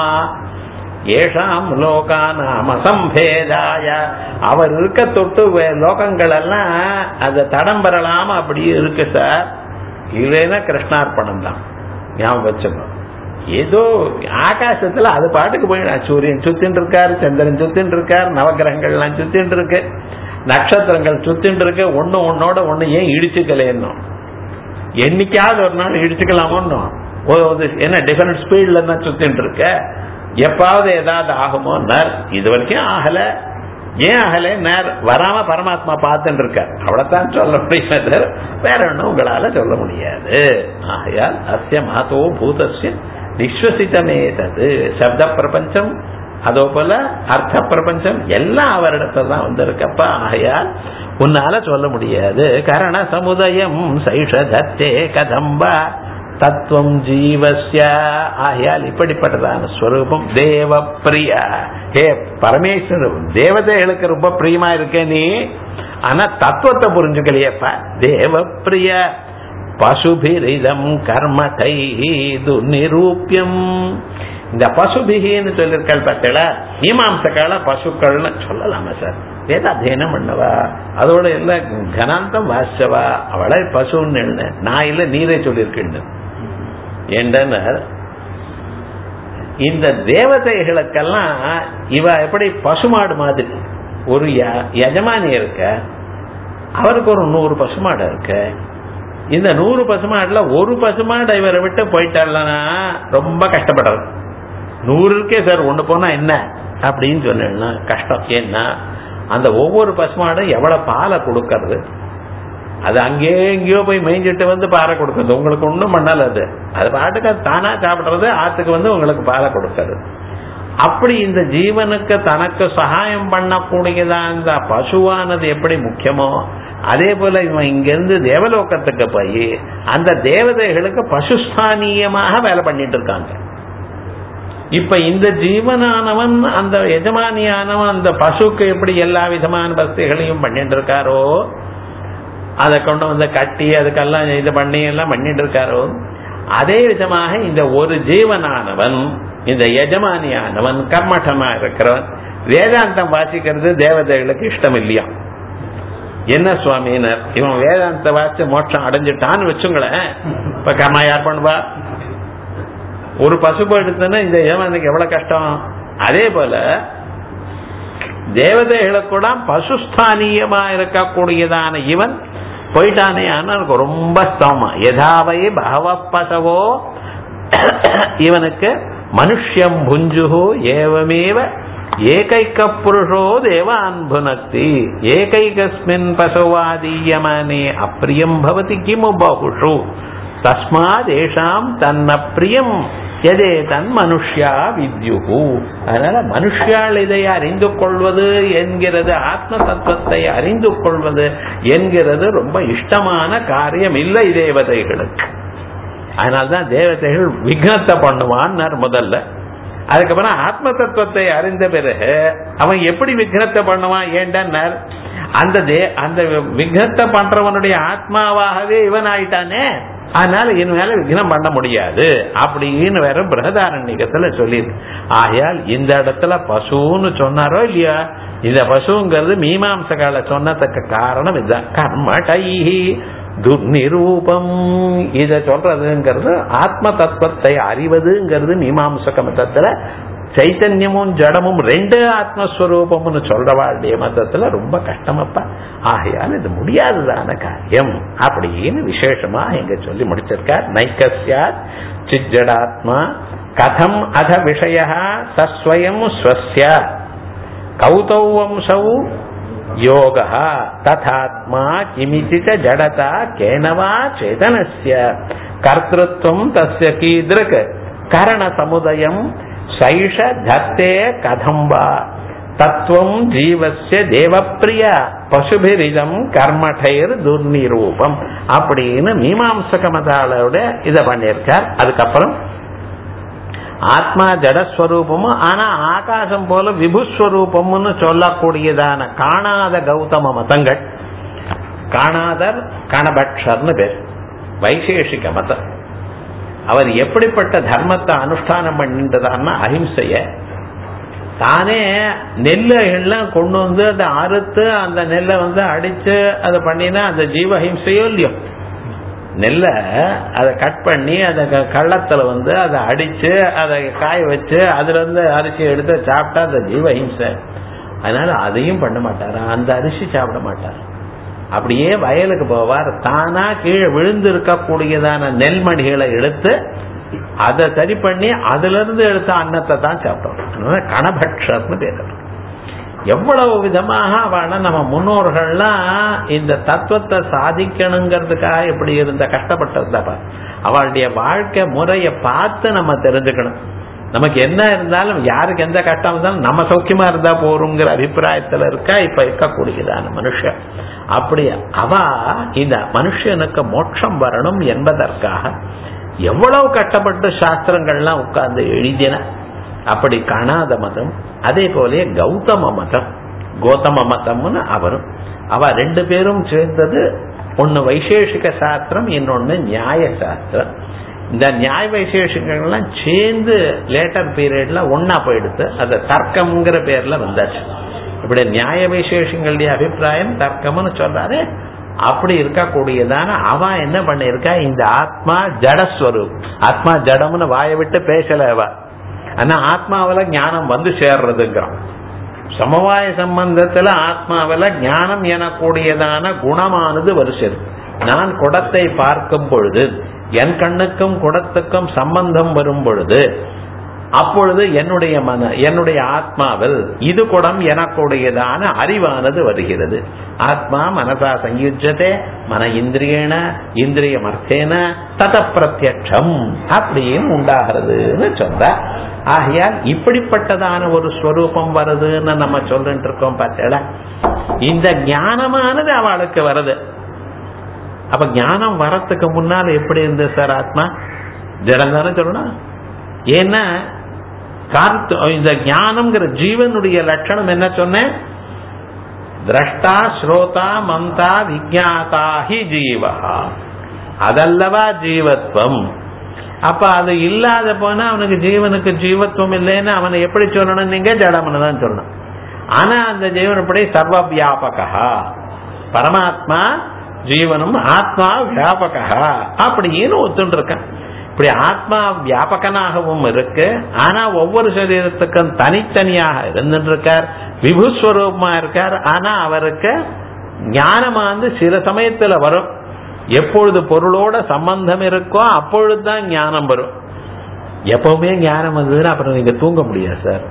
ஏஷாம் லோகானாம சம்பேதாய. அவர் இருக்க தொட்டு லோகங்கள் எல்லாம் அதை தடம் பெறலாம அப்படியே இருக்கு சார். இல்லைன்னா கிருஷ்ணார்ப்பணம் தான். ஞாபகம் வச்சுக்கணும். ஏதோ ஆகாசத்துல அது பாட்டுக்கு போய் சூரியன் சுத்தின் இருக்காரு, சந்திரன் சுத்தின் இருக்காரு, நவகிரகங்கள்லாம் சுத்தின் இருக்கு, நட்சத்திரங்கள் சுத்தின் இருக்கு. ஒண்ணு ஒன்னோட ஒண்ணு ஏன் இடிச்சுக்கலேன்னு என்னைக்காவது ஒரு நாள் இடிச்சுக்கலாமோ? என்ன டிஃபரெண்ட் ஸ்பீட்ல தான் சுத்தின் இருக்க. எப்பாவது ஏதாவது ஆகுமோ? நர் இது வரைக்கும் ஆகல. ஏன் ஆகல? நேர் வராம பரமாத்மா பார்த்துட்டு இருக்க. அவ்வளவுதான் சொல்ல முடியாது, வேற ஒன்னும் உங்களால சொல்ல முடியாது. ஆகையால் அஸ்ய மகதோ பூதஸ்ய விஸ்வசிதமே தது சப்த பிரபஞ்சம், அதோ போல அர்த்த பிரபஞ்சம் எல்லாம் அவரிடத்துல தான் வந்திருக்கப்பா. ஆகையால் உன்னால சொல்ல முடியாது. கரண சமுதயம் சைஷதத்தே கதம்பா தத்துவம் ஜீவஸ்ய. ஆகையால் இப்படிப்பட்டதான ஸ்வரூபம் தேவ பிரியா. ஹே பரமேஸ்வரன், தேவதைகளுக்கு ரொம்ப பிரியமா இருக்க நீ. ஆனா தத்துவத்தை புரிஞ்சுக்கலையப்பா. தேவ பிரிய பசுபிரிதம் கர்மதை நிரூபியம். இந்த பசுபிகின்னு சொல்லிருக்காள் பார்த்தா, மீமாம்சக்கால பசுக்கள்னு சொல்லலாமா சார்? வேதாத்தியனம் பண்ணவா, அதோட இல்ல கனாந்தம் வாசவா, அவளை பசுன்னு நான் இல்ல நீரே சொல்லியிருக்கேன். என்றனர் இந்த தேவதைகளுக்கெல்லாம் இவ எப்படி பசுமாடு மாதிரி ஒரு யஜமானி இருக்க, அவருக்கு ஒரு நூறு பசுமாடு இருக்கு. இந்த நூறு பசுமாடுல ஒரு பசுமாடு இவரை விட்டு போயிட்டாள்னா ரொம்ப கஷ்டப்படுறது. நூறு இருக்கே சார், ஒண்ணு போனா என்ன அப்படின்னு சொன்னா கஷ்டம். ஏன்னா அந்த ஒவ்வொரு பசுமாடும் எவ்வளவு பாலை கொடுக்கறது, அது அங்கே எங்கேயோ போய் மேய்ஞ்சிட்டு வந்து பாலை கொடுக்கறது. உங்களுக்கு ஒன்றும் பண்ணால, அது அது பாட்டுக்கு தானா சாப்பிடுறது, ஆத்துக்கு வந்து உங்களுக்கு பாலை கொடுக்கறது. அப்படி இந்த ஜீவனுக்கு தனக்கு சகாயம் பண்ணக்கூடியதான் இந்த பசுவானது எப்படி முக்கியமோ, அதே போல இவன் இங்கிருந்து தேவலோகத்துக்கு போய் அந்த தேவதைகளுக்கு பசுஸ்தானியமாக வேலை பண்ணிட்டு இருக்காங்க. இப்ப இந்த ஜீவனானவன் அந்த எஜமானியானவன் அந்த பசுக்கு எப்படி எல்லா விதமான வசதிகளையும் பண்ணிட்டு இருக்காரோ, அதை கொண்டு வந்து கட்டி அதுக்கெல்லாம் இது பண்ணி எல்லாம் பண்ணிட்டு இருக்காரோ, அதே விதமாக இந்த ஒரு ஜீவனானவன் இந்த எஜமானியானவன் கர்மட்டமா இருக்கிறவன் வேதாந்தம் வாசிக்கிறது தேவதைகளுக்கு இஷ்டம் இல்லையா? என்ன சுவாமினர், இவன் வேதாந்த வாசி மோட்சம் அடைஞ்சிட்டான்னு வச்சுங்களேன், இப்ப கர்மா யார் பண்ணுவா? ஒரு பசுப்பு எடுத்துன்னா இந்த எஜமானுக்கு எவ்வளவு கஷ்டம். அதே போல தேவதைகளுக்கு கூட பசுஸ்தானியமா இருக்கக்கூடியதான இவன் போயிட்டானே, ஆனா ரொம்ப ஸ்தவமா யதாவை பகவ பசவோ இவனுக்கு மனுஷ்யம் புஞ்சுஹோ ஏவமேவ ஏகைக்க புருஷோ தேவான் புனக்தி ஏகைகஸ்மின் பசவாதீயமானே அப்பிரியம் பவதி கிமு பகுஷு தஸ்மாத் ஏஷாம் தன்ன பிரியம் எதே தன் மனுஷ்யா வித்யுகு. அதனால மனுஷியால் இதை அறிந்து கொள்வது என்கிறது, ஆத்ம தத்துவத்தை அறிந்து கொள்வது என்கிறது ரொம்ப இஷ்டமான காரியம் இல்லை தேவதைகளுக்கு. அதனால்தான் தேவதைகள் விக்னத்தை பண்ணுவான் முதல்ல. அதுக்கப்புறம் ஆத்ம தத்துவத்தை அறிந்த பிறகு அவன் எப்படி விக்னத்தை பண்ணுவான்? ஏண்டார் அந்த அந்த விக்னத்தை பண்றவனுடைய ஆத்மாவாகவே இவன் ஆயிட்டானே. அதனால இனிமேல விக்னம் பண்ண முடியாது அப்படின்னு வேற பிரகதாரண்யத்துல சொல்லியிருக்கு. ஆகையால் இந்த இடத்துல பசுன்னு சொன்னாரோ இல்லையா, இந்த பசுங்கிறது மீமாம்சகால சொன்னதுக்கு காரணம் இதுதான். கர்மடைஹி துர்நிரூபம் இத சொல்றதுங்கிறது ஆத்ம தத்துவத்தை அறிவதுங்கிறது மீமாம்சக மதத்துல சைத்தன்யமும் ஜடமும் ரெண்டு ஆத்மஸ்வரூபம்னு சொல்றவாளுடைய மதத்துல ரொம்ப கஷ்டமப்பா. ஆகையால் இது முடியாததான காரியம் அப்படின்னு விசேஷமா எங்க சொல்லி முடிச்சிருக்கார். நைக்கஸ்யாத் சிஜ்ஜடாத்மா கதம் அத விஷய சஸ்வயம் ஸ்வஸ்ய கௌதௌ வம்சௌ யோகः ததாத்மா கிமிதி ச ஜடதா கேனவா சேதனஸ்ய கர்த்தృత్వం தஸ்ய கீதృక్ கரண சமுதயம் சைஷ தத்தே கதம் வா தத்துவம் ஜீவஸ்ய தேவப்பிரிய பசுபிரிதம் கர்மடைர் துர்நிரூபம் அப்படின்னு மீமாம்சக மதாலோட இத பண்ணியிருக்கார். அதுக்கப்புறம் ஆத்மா ஜடஸ்வரூபமும் ஆனா ஆகாசம் போல விபுஸ்வரூபம்னு சொல்லக்கூடியதான காணாத கௌதம மதங்கள், காணாதர் கணபக்ஷர்னு பேர் வைசேஷிக மதம். அவர் எப்படிப்பட்ட தர்மத்தை அனுஷ்டானம் பண்ணின்றதான்னா அஹிம்சைய தானே நெல்லை எல்லாம் கொண்டு வந்து அதை அறுத்து அந்த நெல்லை வந்து அடிச்சு அதை பண்ணினா அந்த ஜீவ அஹிம்சையோ இல்லையோ, நெல்லை அதை கட் பண்ணி அதை கள்ளத்துல வந்து அதை அடிச்சு அதை காய வச்சு அதுல இருந்து அரிசி எடுத்து சாப்பிட்டா அந்த ஜீவ அஹிம்சை. அதனால அதையும் பண்ண மாட்டாரா, அந்த அரிசி சாப்பிட மாட்டார். அப்படியே வயலுக்கு போவார், தானா கீழே விழுந்து இருக்கக்கூடியதான நெல்மணிகளை எடுத்து அதை சரி பண்ணி அதுல இருந்து எடுத்த அன்னத்தை தான் சாப்பிட்டோம். கணபக்ஷர்னு பேர். எவ்வளவு விதமாக அவன நம்ம முன்னோர்கள்லாம் இந்த தத்துவத்தை சாதிக்கணுங்கிறதுக்காக எப்படி இருந்த கஷ்டப்பட்டதுப்பா. அவளுடைய வாழ்க்கை முறையை பார்த்து நம்ம தெரிஞ்சுக்கணும். நமக்கு என்ன இருந்தாலும் யாருக்கு எந்த கஷ்டம் இருந்தாலும் நம்ம சௌக்கியமா இருந்தா போறோங்கிற அபிப்பிராயத்துல இருக்கா இப்ப இருக்கக்கூடியதான மனுஷன். அப்படி அவ இந்த மனுஷனுக்கு மோட்சம் வரணும் என்பதற்காக எவ்வளவு கஷ்டப்பட்டு சாஸ்திரங்கள்லாம் உட்கார்ந்து எழுதின. அப்படி காணாத மதம். அதே போல கௌதம மதம், கௌதம மதம்னு அவரும் அவ ரெண்டு பேரும் சேர்ந்தது. ஒன்னு வைசேஷிக சாஸ்திரம், இன்னொன்னு நியாய சாஸ்திரம். இந்த நியாய வைசேஷிகங்கள்லாம் சேர்ந்து லேட்டர் பீரியட்ல ஒன்னா போயிடுத்து. அது தர்க்கம்ங்கிற பேர்ல வந்தாச்சு. இப்படி நியாய வைசேஷங்களுடைய அபிப்பிராயம் தர்க்கம்னு சொல்றாரு. அப்படி இருக்கக்கூடியதான அவ என்ன பண்ணிருக்கா, இந்த ஆத்மா ஜடஸ்வரூப், ஆத்மா ஜடம்னு வாயை விட்டு பேசல அவ. ஆனா ஆத்மாவில ஞானம் வந்து சேர்றதுங்கிறான். சமவாய சம்பந்தத்துல ஆத்மாவில ஞானம் எனக்கூடியதான குணமானது வருஷது. நான் குடத்தை பார்க்கும் பொழுது என் கண்ணுக்கும் குடத்துக்கும் சம்பந்தம் வரும் பொழுது அப்பொழுது என்னுடைய மன என்னுடைய ஆத்மாவில் இது குடம் எனக்குடையதான அறிவானது வருகிறது. ஆத்மா மனசா சயுஜ்யதே மன இந்திரியேன இந்திரியம் அர்த்தேன தத பிரத்யட்சம் அப்படின்னு உண்டாகிறதுன்னு சொல்ற. ஆகையால் இப்படிப்பட்டதான ஒரு ஸ்வரூபம் வருதுன்னு நம்ம சொல்லிட்டு இருக்கோம். பார்த்தேடா, இந்த ஞானமானது அவளுக்கு வருது. அப்ப ஞானம் வரத்துக்கு முன்னால எப்படி இருந்தது சார் ஆத்மா? ஜடம் தானே சொல்லணும். ஏன்னா இந்த ஞானம்ங்கிற ஜீவனுடைய லட்சணம் என்ன சொன்னேன்? திரஷ்டா ஸ்ரோதா மந்தா விஜாதா ஹி ஜீவஹா, அதல்லவா ஜீவத்வம். அப்ப அது இல்லாத போனா அவனுக்கு ஜீவனுக்கு ஜீவத்துவம் இல்லைன்னு அவனை எப்படி சொல்லணும்? நீங்க ஜடம்னு தான் சொல்லணும். ஆனா அந்த ஜீவன் எப்படி சர்வ வியாபகா, பரமாத்மா ஜீவனும் ஆத்மா வியாபகா அப்படின்னு ஒத்துட்டு இருக்கான். இப்படி ஆத்மா வியாபகனாகவும் இருக்கு. ஆனா ஒவ்வொரு சரீரத்துக்கும் தனித்தனியாக இருந்துட்டு இருக்கார், விபுஸ்வரூபமா இருக்கார். ஆனா அவருக்கு ஞானமா வந்து சில சமயத்துல வரும். எப்பொழுது பொருளோட சம்பந்தம் இருக்கோ அப்பொழுதுதான் ஞானம் வரும். எப்பவுமே ஞானம் வந்ததுன்னா அப்புறம் நீங்க தூங்க முடியாது சார்.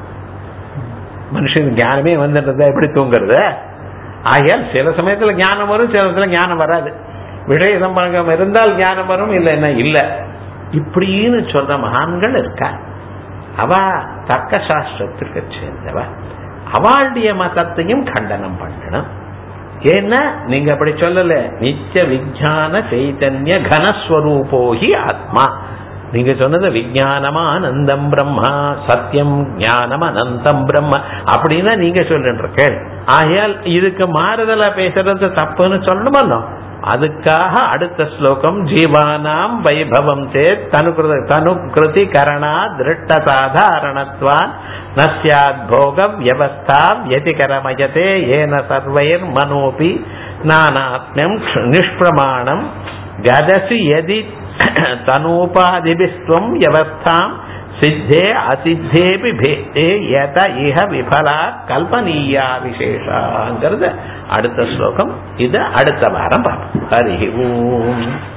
மனுஷனுக்கு ஞானமே வந்துட்டு எப்படி தூங்குறது? ஆகையால் சில சமயத்துல ஞானம் வரும், சில சமயத்துல ஞானம் வராது. விஷய சம்பந்தம் இருந்தால் ஞானம் வரும், இல்லைன்னா இல்ல. இப்படின்னு சொல்ற மகான்கள் இருக்கா. அவ தர்க்க சாஸ்திரத்திற்கு சேர்ந்தவ. அவளுடைய மதத்தையும் கண்டனம் பண்ணணும். ஏன்னா நீங்க அப்படி சொல்லல, நித்திய விஞ்ஞான சைதன்ய கனஸ்வரூபோகி ஆத்மா. நீங்க சொன்னது விஞ்ஞானமா அனந்தம் பிரம்மா, சத்தியம் ஞானம் அனந்தம் பிரம்மா அப்படின்னா நீங்க சொல்லிட்டு இருக்க. ஆகையால் இதுக்கு மாறுதலா பேசுறது தப்புன்னு சொல்லணுமோ? அதுக்காக அடுத்த ஸ்லோகம் ஜீவானாம் வைபவம் சேத் தனுகிருதி தனுகிருதி கரணா திருஷ்ட சாதாரணத்வான் நஸ்யாத் போக வியவஸ்தா யதிகரமயதே ஏன சர்வைர் மனோபி நானாத்மியம் நிஷ்பிரமாணம் கதசி யதி தனூபாதிபிஸ்வம் வியவஸ்தாம் சித்தே அசித்தேபி பேதே யத இஹ விபலா கல்பனீயா விசேஷாங்கிறது அடுத்த ஸ்லோகம். இது அடுத்த வாரம் பார்ப்போம். ஹரி ஓம்.